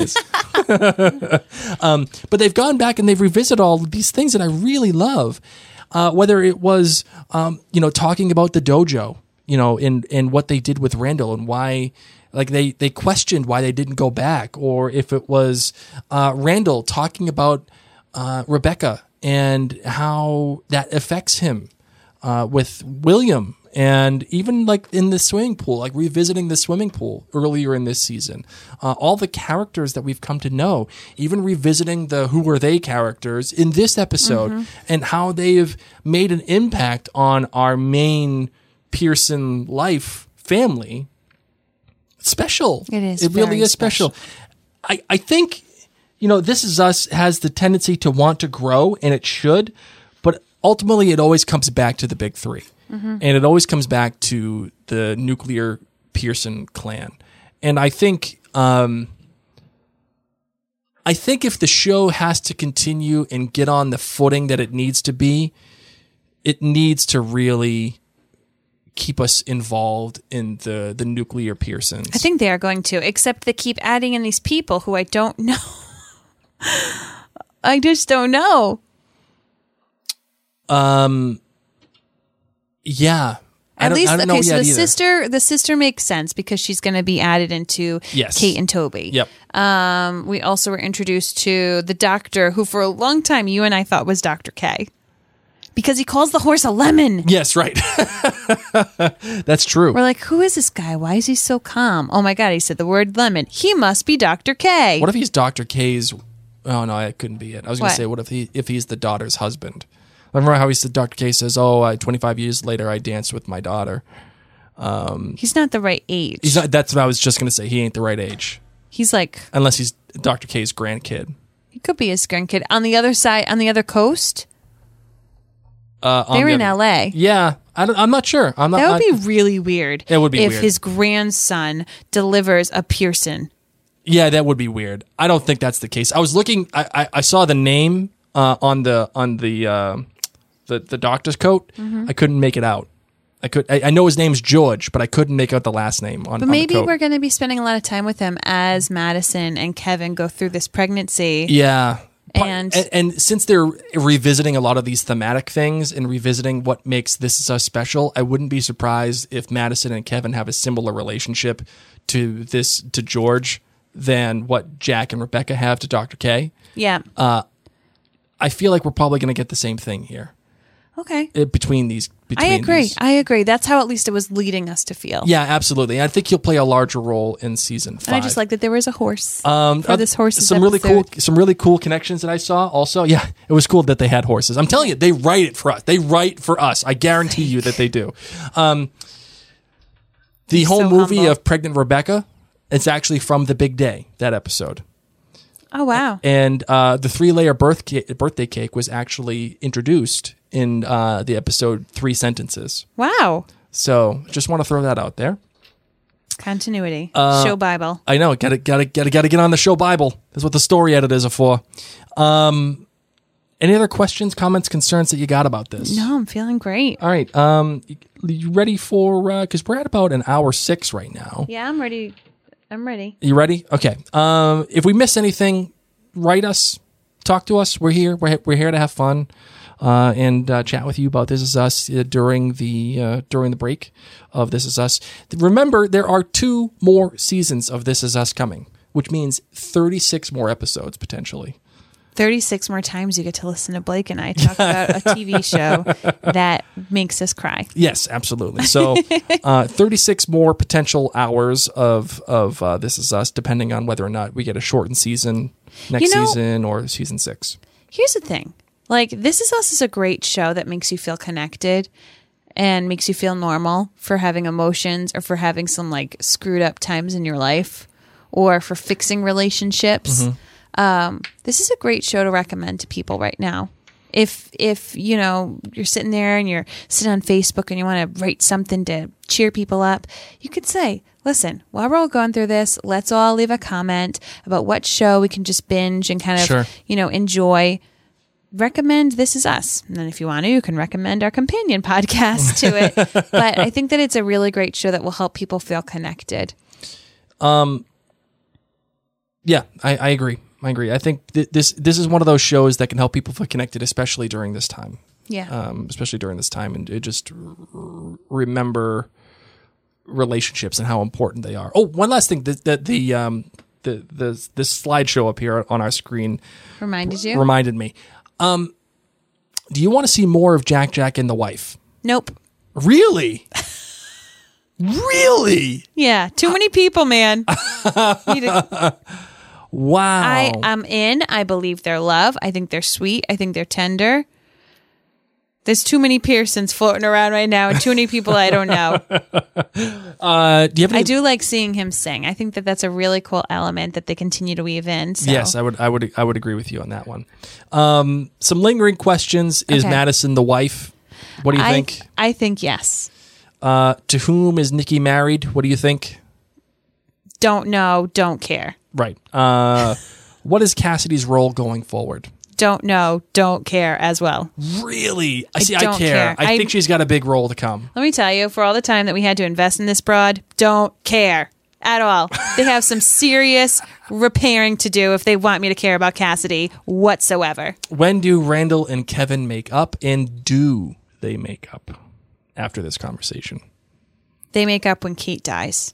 eyes. um, but they've gone back and they've revisited all of these things that I really love. Uh, whether it was, um, you know, talking about the dojo, you know, and, and what they did with Randall and why, like they, they questioned why they didn't go back, or if it was uh, Randall talking about uh, Rebecca and how that affects him uh, with William. And even like in the swimming pool, like revisiting the swimming pool earlier in this season, uh, all the characters that we've come to know, even revisiting the who were they characters in this episode, Mm-hmm. and how they've made an impact on our main Pearson life family. Special. It is It really very is special. I, I think, you know, This Is Us has the tendency to want to grow, and it should, but ultimately it always comes back to the big three. And it always comes back to the nuclear Pearson clan. And I think, um, I think if the show has to continue and get on the footing that it needs to be, it needs to really keep us involved in the the nuclear Pearsons. I think they are going to, except they keep adding in these people who I don't know. I just don't know. Um. Yeah. I At don't, least, I don't okay, know so yet the either. sister, the sister makes sense because she's going to be added into Yes. Kate and Toby. Yep. Um, we also were introduced to the doctor, who for a long time you and I thought was Doctor K, because he calls the horse a lemon. Yes, right. That's true. We're like, who is this guy? Why is he so calm? Oh my God, he said the word lemon. He must be Doctor K. What if he's Doctor K's? Oh no, that couldn't be it. I was going What? to say, what if he if he's the daughter's husband? Remember how he said Doctor K says, "Oh, I, twenty-five years later, I danced with my daughter." He's not the right age. He's not. That's what I was just going to say. He ain't the right age, He's like, unless he's Doctor K's grandkid. he could be his grandkid. On the other side, on the other coast, Uh, on they're the in other- L A. Yeah, I don't, I'm not sure. I'm not. That would I- be really weird. It would be if weird. his grandson delivers a Pearson. Yeah, that would be weird. I don't think that's the case. I was looking. I I, I saw the name uh, on the on the uh, the the doctor's coat. Mm-hmm. I couldn't make it out. I could. I, I know his name's George, but I couldn't make out the last name on. But on maybe the coat. we're going to be spending a lot of time with him as Madison and Kevin go through this pregnancy. Yeah. Part- And- and, and since they're revisiting a lot of these thematic things and revisiting what makes This Is Us special, I wouldn't be surprised if Madison and Kevin have a similar relationship to this to George than what Jack and Rebecca have to Doctor K. Yeah. I feel like we're probably going to get the same thing here Okay. uh, between these. Between I agree. these. I agree. That's how at least it was leading us to feel. Yeah, absolutely. I think he'll play a larger role in season five. And I just like that there was a horse Um, for uh, this horse. some really cool, some really cool connections that I saw. Also, yeah, it was cool that they had horses. I'm telling you, they write it for us. They write for us. I guarantee you that they do. Um, the He's whole so movie humble. of Pregnant Rebecca, it's actually from The Big Day, that episode. Oh, wow. And uh, the three-layer birth ca- birthday cake was actually introduced in uh, the episode Three Sentences. Wow. So just want to throw that out there. Continuity. Uh, Show Bible. I know, gotta gotta gotta gotta get on the show Bible. That's what the story editors are for. Um, any other questions, comments, concerns that you got about this? No, I'm feeling great. All right. Um, you, you ready for? Because we're at about an hour six right now. Yeah, I'm ready. I'm ready. You ready? Okay. Um, if we miss anything, write us, talk to us. We're here. We're we're here to have fun. Uh, and uh, chat with you about This Is Us uh, during the uh, during the break of This Is Us. Remember, there are two more seasons of This Is Us coming, which means thirty-six more episodes potentially. thirty-six more times you get to listen to Blake and I talk about a T V show that makes us cry. Yes, absolutely. So, uh, thirty-six more potential hours of of uh, This Is Us, depending on whether or not we get a shortened season next You know- season or season six. Here's the thing. Like, This Is Us is a great show that makes you feel connected and makes you feel normal for having emotions or for having some, like, screwed up times in your life or for fixing relationships. Um, this is a great show to recommend to people right now. If, if you know, you're sitting there and you're sitting on Facebook and you want to write something to cheer people up, you could say, listen, while we're all going through this, let's all leave a comment about what show we can just binge and kind of, Sure. you know, enjoy. Recommend This Is Us. And then if you want to, you can recommend our companion podcast to it. But I think that it's a really great show that will help people feel connected. Yeah, I, I agree. I agree. I think th- this this is one of those shows that can help people feel connected, especially during this time. Yeah. Um, especially during this time, and it just r- remember relationships and how important they are. Oh, one last thing: the the the um, the, the this slideshow up here on our screen Reminded you? reminded me. Um, do you want to see more of Jack, Jack, and the wife? Nope. Really? Really? Yeah. Too many people, man. Need to- Wow. I am in. I believe their love. I think they're sweet. I think they're tender. There's too many Pearsons floating around right now and too many people I don't know. uh, do you have any? I do like seeing him sing. I think that that's a really cool element that they continue to weave in. So. Yes, I would, I would, I would agree with you on that one. Um, some lingering questions: Is Okay. Madison the wife? What do you I, think? I think yes. Uh, to whom is Nikki married? What do you think? Don't know. Don't care. Right. Uh, what is Cassidy's role going forward? don't know, don't care as well. Really? I see. I, don't care. care. I, I- think she's got a big role to come. Let me tell you, for all the time that we had to invest in this broad, don't care at all. They have some serious repairing to do if they want me to care about Cassidy whatsoever. When do Randall and Kevin make up, and do they make up after this conversation? They make up when Kate dies.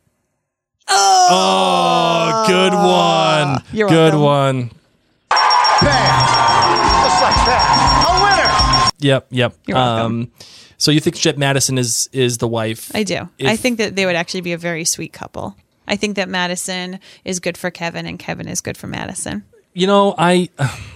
Oh, good one. You're good welcome. one. Bam! Just like that. A winner! Yep, yep. You're welcome. Um, so you think Jet Madison is is the wife? I do. If- I think that they would actually be a very sweet couple. I think that Madison is good for Kevin and Kevin is good for Madison. You know, I.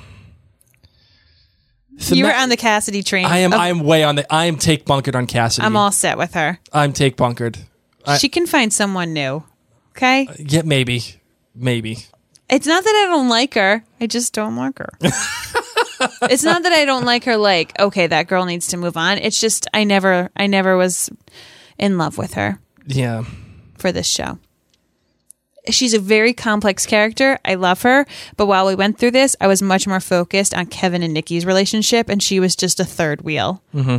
The You were Ma- on the Cassidy train. I am. Of- I am way on the. I am take bunkered on Cassidy. I'm all set with her. I'm take bunkered. I- She can find someone new. Okay? Yeah, maybe, maybe. It's not that I don't like her. I just don't like her. It's not that I don't like her like, okay, that girl needs to move on. It's just I never I never was in love with her Yeah. for this show. She's a very complex character. I love her. But while we went through this, I was much more focused on Kevin and Nikki's relationship, and she was just a third wheel. Mm-hmm.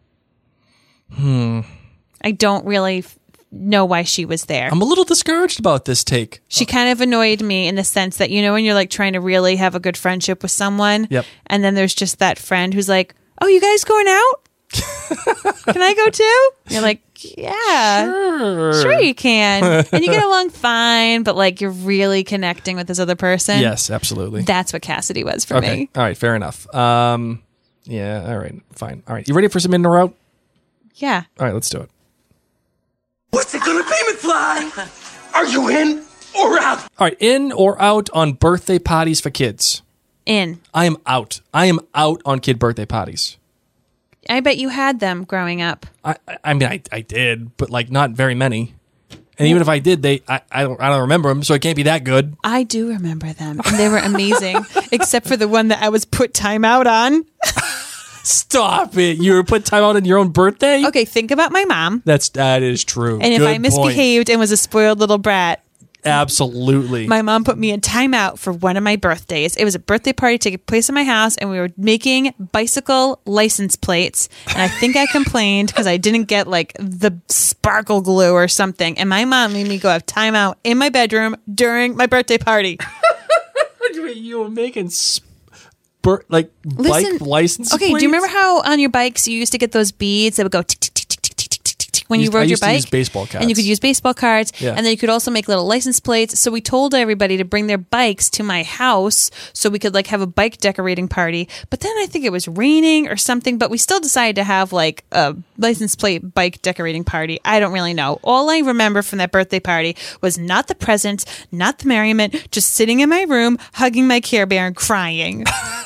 Hmm. I don't really f- know why she was there. I'm a little discouraged about this take. She kind of annoyed me in the sense that, you know, when you're like trying to really have a good friendship with someone, Yep. and then there's just that friend who's like, oh, you guys going out? Can I go too? You're like, yeah, Sure. sure you can. And you get along fine, but like you're really connecting with this other person. Yes, absolutely. That's what Cassidy was for Okay. me. All right. Fair enough. Um. Yeah. All right. Fine. All right. You ready for some in or out? Yeah. All right. Let's do it. What's it gonna be, McFly? Are you in or out? All right. In or out on birthday parties for kids? In. I am out. I am out on kid birthday parties. I bet you had them growing up. I, I, I mean, I, I did, but like not very many. And even if I did, they, I, I don't, I don't remember them, so it can't be that good. I do remember them, and they were amazing, except for the one that I was put time out on. Stop it! You were put time out on your own birthday. Okay, think about my mom. That's that is true. And if Good I point. misbehaved and was a spoiled little brat, absolutely. my mom put me in timeout for one of my birthdays. It was a birthday party taking place in my house, and we were making bicycle license plates. And I think I complained because I didn't get like the sparkle glue or something. And my mom made me go have timeout in my bedroom during my birthday party. You were making sp- bir- like Listen, bike license. Okay, plates? do you remember how on your bikes you used to get those beads that would go tick, tick, tick, tick, tick, tick, tick, tick, tick when I you used- rode I your used to bike? use baseball cards. And you could use baseball cards. Yeah. And then you could also make little license plates. So we told everybody to bring their bikes to my house so we could like have a bike decorating party. But then I think it was raining or something, but we still decided to have like a license plate bike decorating party. I don't really know. All I remember from that birthday party was not the presents, not the merriment, just sitting in my room, hugging my Care Bear and crying.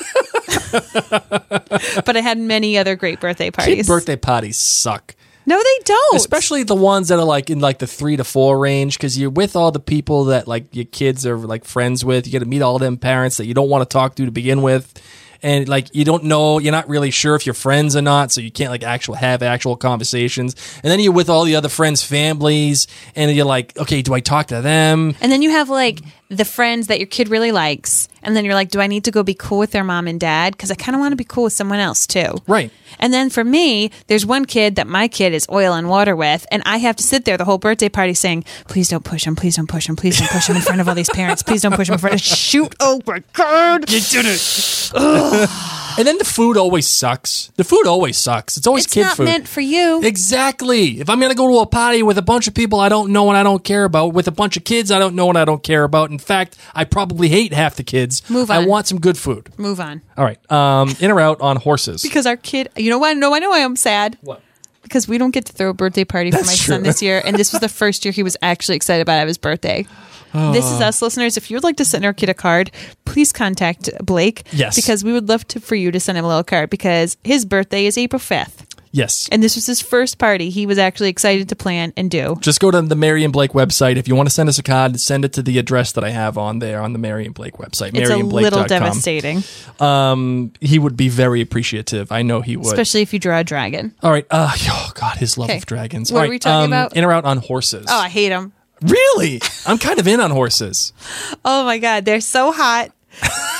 But I had many other great birthday parties. Kid birthday parties suck. No, they don't. Especially the ones that are like in like the three to four range, because you're with all the people that like your kids are like friends with. You get to meet all them parents that you don't want to talk to to begin with, and like you don't know, you're not really sure if you're friends or not, so you can't like actual have actual conversations. And then you're with all the other friends' families, and you're like, okay, do I talk to them? And then you have like the friends that your kid really likes. And then you're like, do I need to go be cool with their mom and dad? Because I kind of want to be cool with someone else too. Right. And then for me, there's one kid that my kid is oil and water with. And I have to sit there the whole birthday party saying, please don't push him. Please don't push him. Please don't push him in front of all these parents. Please don't push him in front of shoot. Oh my God. You did it. And then the food always sucks. The food always sucks. It's always It's kid not food. meant for you. Exactly. If I'm going to go to a party with a bunch of people I don't know and I don't care about, with a bunch of kids I don't know and I don't care about, in fact, I probably hate half the kids. Move I on. want some good food. Move on. All right. Um, in or out on horses? Because our kid, you know what? No, I know why I'm sad. What? Because we don't get to throw a birthday party for That's my true. son this year. And this was the first year he was actually excited about his birthday. This is us, listeners. If you would like to send our kid a card, please contact Blake. Yes. Because we would love to, for you to send him a little card because his birthday is April fifth. Yes. And this was his first party he was actually excited to plan and do. Just go to the Mary and Blake website. If you want to send us a card, send it to the address that I have on there on the Mary and Blake website. It's a mary and blake little dot com. devastating, Um, he would be very appreciative. I know he would. especially if you draw a dragon. All right. Uh, oh, God, his love Okay. of dragons. What All are right, we talking um, about? In or out on horses? Oh, I hate him. Really? I'm kind of in on horses. Oh my God, they're so hot.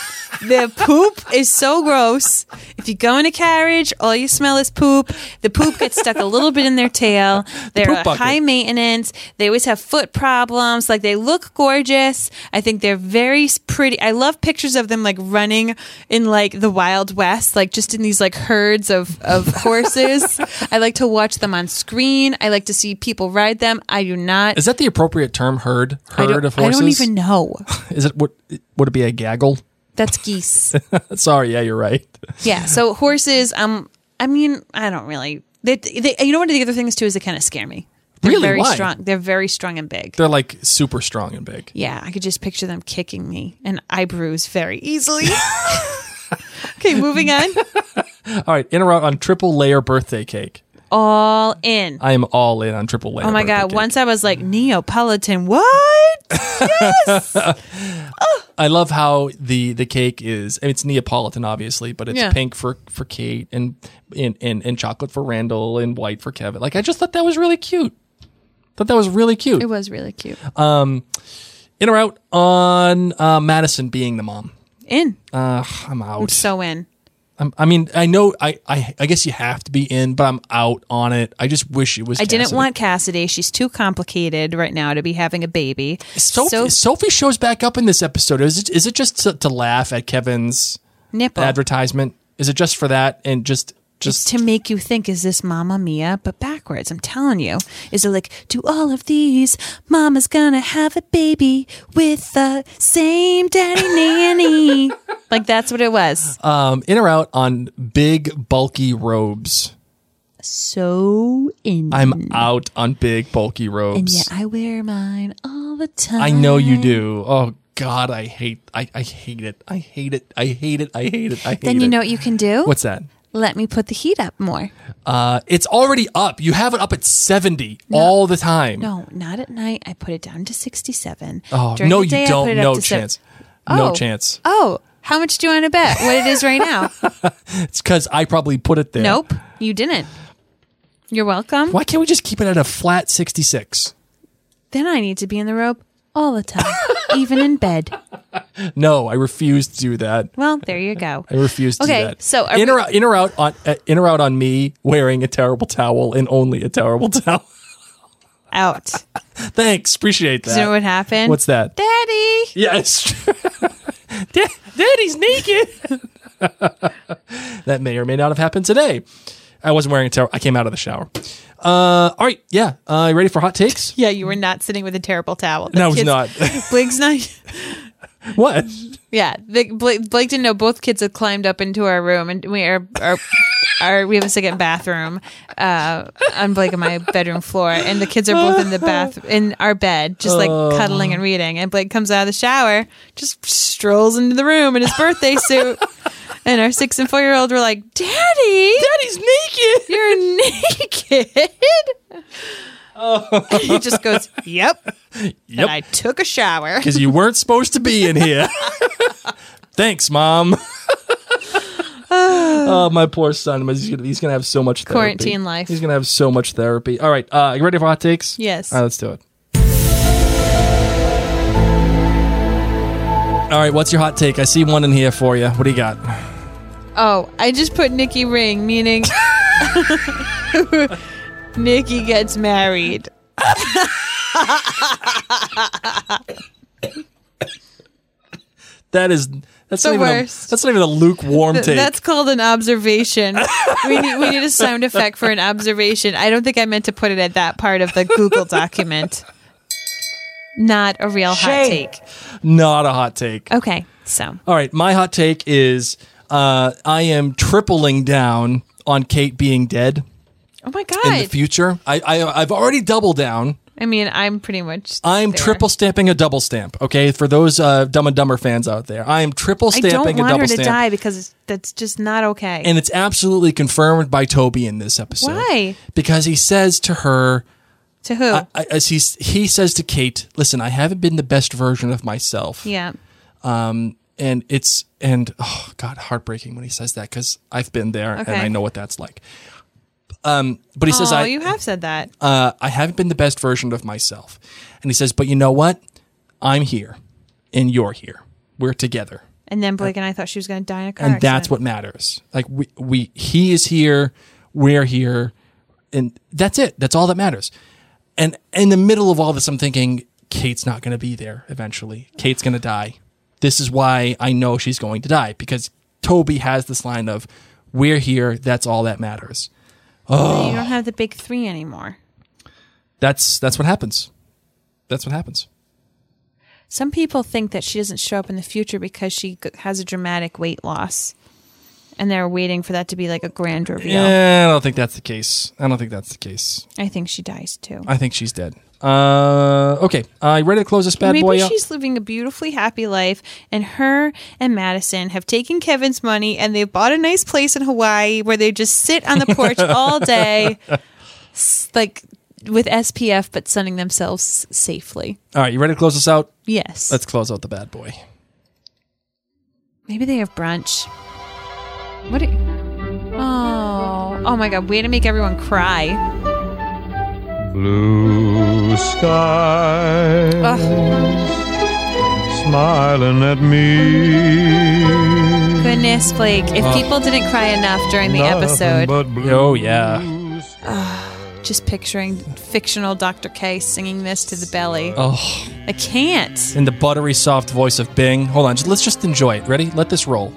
The poop is so gross. If you go in a carriage, all you smell is poop. The poop gets stuck a little bit in their tail. They're poop bucket. high maintenance. They always have foot problems. Like, they look gorgeous. I think they're very pretty. I love pictures of them like running in like the Wild West, like just in these like herds of, of horses. I like to watch them on screen. I like to see people ride them. I do not. Is that the appropriate term? Herd, I herd don't, of horses. I don't even know. Is it? Would, would it be a gaggle? That's geese. Sorry, yeah, you're right. Yeah. So horses. Um. I mean, I don't really. They, they. You know what? The other things too is they kind of scare me. They're Really? very Why? strong. They're very strong and big. They're like super strong and big. Yeah, I could just picture them kicking me, and I bruise very easily. Okay, moving on. All right, interrupt on triple layer birthday cake. All in. I am all in on triple layer. Oh my birthday god! cake. Once I was like Neapolitan. What? Yes. I love how the the cake is. I mean, it's Neapolitan, obviously, but it's Yeah. pink for, for Kate and, and and and chocolate for Randall and white for Kevin. Like, I just thought that was really cute. Thought that was really cute. It was really cute. Um, in or out on uh, Madison being the mom. In. Uh, I'm out. I'm so in. I'm, I mean, I know. I, I I guess you have to be in, but I'm out on it. I just wish it was. I didn't Cassidy. want Cassidy. She's too complicated right now to be having a baby. Sophie, So Sophie shows back up in this episode. Is it is it just to, to laugh at Kevin's nipple. advertisement? Is it just for that and just Just just to make you think, is this Mamma Mia? But backwards, I'm telling you. Is it like, do all of these, Mama's gonna have a baby with the same daddy nanny? Like, that's what it was. um in or out on big bulky robes? So in. I'm out on big bulky And robes. yet I wear mine all the time. I know you do. Oh God, I hate. I, I hate it. I hate it. I hate it. I hate it. I hate Then it. you know what you can do? What's that? Let me put the heat up more. Uh, it's already up. You have it up at seventy all the time. No, not at night. I put it down to sixty-seven. Oh, During no, the day, you I don't. put it up No to seven- chance. No Oh. chance. Oh, how much do you want to bet what it is right now? It's because I probably put it there. Nope, you didn't. You're welcome. Why can't we just keep it at a flat sixty-six? Then I need to be in the robe all the time, even in bed. No, I refuse to do that. Well, there you go. I refuse to Okay, do that. so are in, or, we- out- in or out on uh, in or out on me wearing a terrible towel and only a terrible towel. Out. Thanks, appreciate that. Do you know what happened? What's that? Daddy. Yes. Da- Daddy's naked. That may or may not have happened today. I wasn't wearing a towel. I came out of the shower. Uh, all right, yeah. Uh, you ready for hot takes? Yeah, you were not sitting with a terrible towel. The No, I was kids- not. Blake's not. What? Yeah, the, Blake, Blake didn't know both kids had climbed up into our room, and we are, are, are we have a second bathroom uh, on Blake and my bedroom floor, and the kids are both in the bath in our bed, just like cuddling and reading. And Blake comes out of the shower, just strolls into the room in his birthday suit, and our six and four year old were like, "Daddy, Daddy's naked. you're naked." And he just goes, "Yep." And Yep. I took a shower. Because you weren't supposed to be in here. Thanks, Mom. Oh, my poor son. He's gonna, he's gonna have so much therapy. Quarantine life. He's gonna have so much therapy. All right, uh, you ready for hot takes? Yes. All right, let's do it. All right, what's your hot take? I see one in here for you. What do you got? Oh, I just put Nikki Ring, meaning Nikki gets married. That is that's The not even a, worst. that's not even a lukewarm Th- take. That's called an observation. we need we need a sound effect for an observation. I don't think I meant to put it at that part of the Google document. Not a real hot take. Not a hot take. Okay, so All right, my hot take is uh, I am tripling down on Kate being dead oh my in god. the future. I, I I've already doubled down. I mean, I'm pretty much. I'm there. triple stamping a double stamp. Okay, for those uh, Dumb and Dumber fans out there, I am triple I stamping don't a want double her to stamp, die because that's just not okay. and it's absolutely confirmed by Toby in this episode. Why? Because he says to her, To who? I, I, as he he says to Kate, "Listen, I haven't been the best version of myself." yeah. Um, and it's and oh god, heartbreaking when he says that because I've been there Okay. and I know what that's like. Um, but he says, Oh, "I you have said that. uh, I haven't been the best version of myself," and he says, "But you know what? I'm here, and you're here. We're together." And then Blake and I thought she was going to die in a car and accident. that's what matters. Like we, we, he is here, we're here, and that's it. That's all that matters. And in the middle of all this, I'm thinking, Kate's not going to be there eventually. Kate's going to die. This is why I know she's going to die, because Toby has this line of, we're here, that's all that matters. Oh, you don't have the big three anymore. That's that's what happens. That's what happens. Some people think that she doesn't show up in the future because she g- has a dramatic weight loss. And they're waiting for that to be like a grand reveal. Yeah, I don't think that's the case. I don't think that's the case. I think she dies too. I think she's dead. Uh, okay, uh, you ready to close this bad Maybe boy out? she's living a beautifully happy life, and her and Madison have taken Kevin's money and they've bought a nice place in Hawaii where they just sit on the porch all day, s- like with S P F, but sunning themselves safely. All right, you ready to close this out? Yes. Let's close out the bad boy. Maybe they have brunch. What? Do you- oh, oh my God! Way to make everyone cry. Blue skies Ugh. smiling at me. Goodness, Blake! If people didn't cry enough during the Nothing episode, but blue Oh, yeah. just picturing fictional Doctor K singing this to the belly. Oh, I can't. in the buttery soft voice of Bing. Hold on, just, let's just enjoy it. Ready? Let this roll.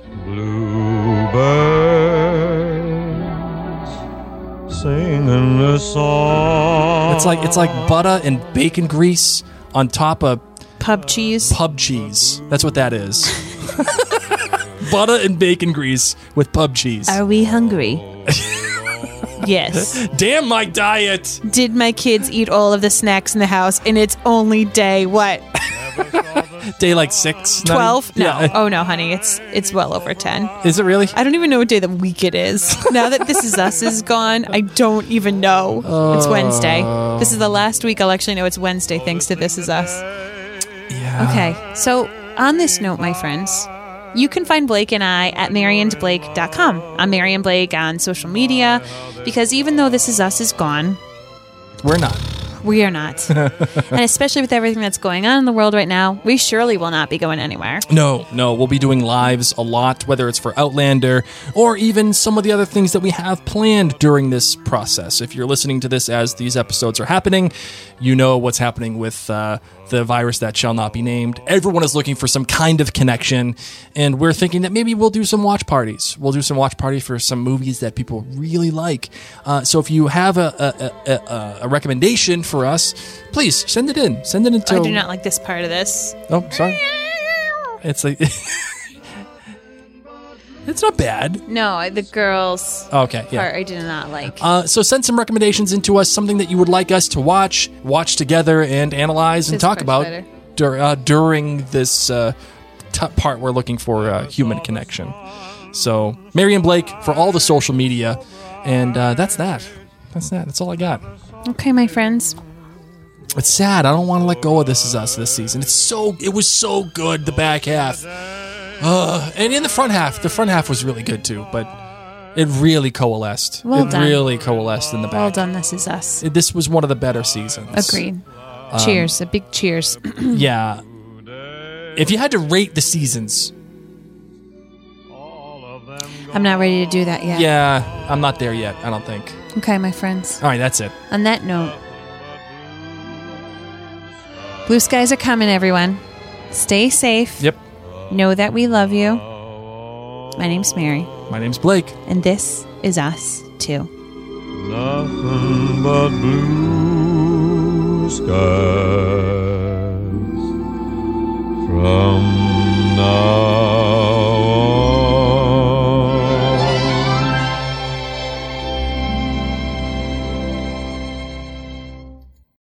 Bluebirds singing a song. It's like it's like butter and bacon grease on top of Pub cheese. pub cheese. That's what that is. Butter and bacon grease with pub cheese. Are we hungry? Yes. Damn my diet. Did my kids eat all of the snacks in the house? And it's only day what? Day like six? Not Twelve? even- No. Yeah. Oh no, honey. It's it's well over ten. Is it really? I don't even know what day of the week it is. Now that This Is Us is gone, I don't even know. It's Wednesday. This is the last week I'll actually know it's Wednesday thanks to This Is Us. Yeah. Okay, so on this note, my friends, you can find Blake and I at mary and blake dot com. I'm Mary and Blake on social media, because even though This Is Us is gone, We're not. we are not. And especially with everything that's going on in the world right now, we surely will not be going anywhere. No, no, we'll be doing lives a lot, whether it's for Outlander or even some of the other things that we have planned during this process. If you're listening to this as these episodes are happening, you know what's happening with uh, the virus that shall not be named. Everyone is looking for some kind of connection, and we're thinking that maybe we'll do some watch parties. We'll do some watch party for some movies that people really like. Uh, so if you have a, a, a, a recommendation for us, please send it in. Send it into... I do not like this part of this. Oh, sorry. It's like... It's not bad. No, I- the girls Okay, yeah. part I did not like. Uh, so send some recommendations into us, something that you would like us to watch, watch together, and analyze and This talk part's about better. dur- uh, during this uh, t- part we're looking for uh, human connection. So, Mary and Blake for all the social media, and uh, that's that. That's that. That's all I got. Okay, my friends. It's sad. I don't want to let go of This Is Us this season. It's so. It was so good. The back half, uh, and in the front half, the front half was really good too. But it really coalesced. Well it done. really coalesced in the back. Well done, This Is Us. It- this was one of the better seasons. Agreed. Cheers. A big cheers. Yeah. If you had to rate the seasons, I'm not ready to do that yet. yeah, I'm not there yet. I don't think. Okay, my friends. All right, that's it. On that note, blue skies are coming, everyone. Stay safe. Yep. Know that we love you. My name's Mary, My name's Blake. and this is Us Too. Nothing but blue skies.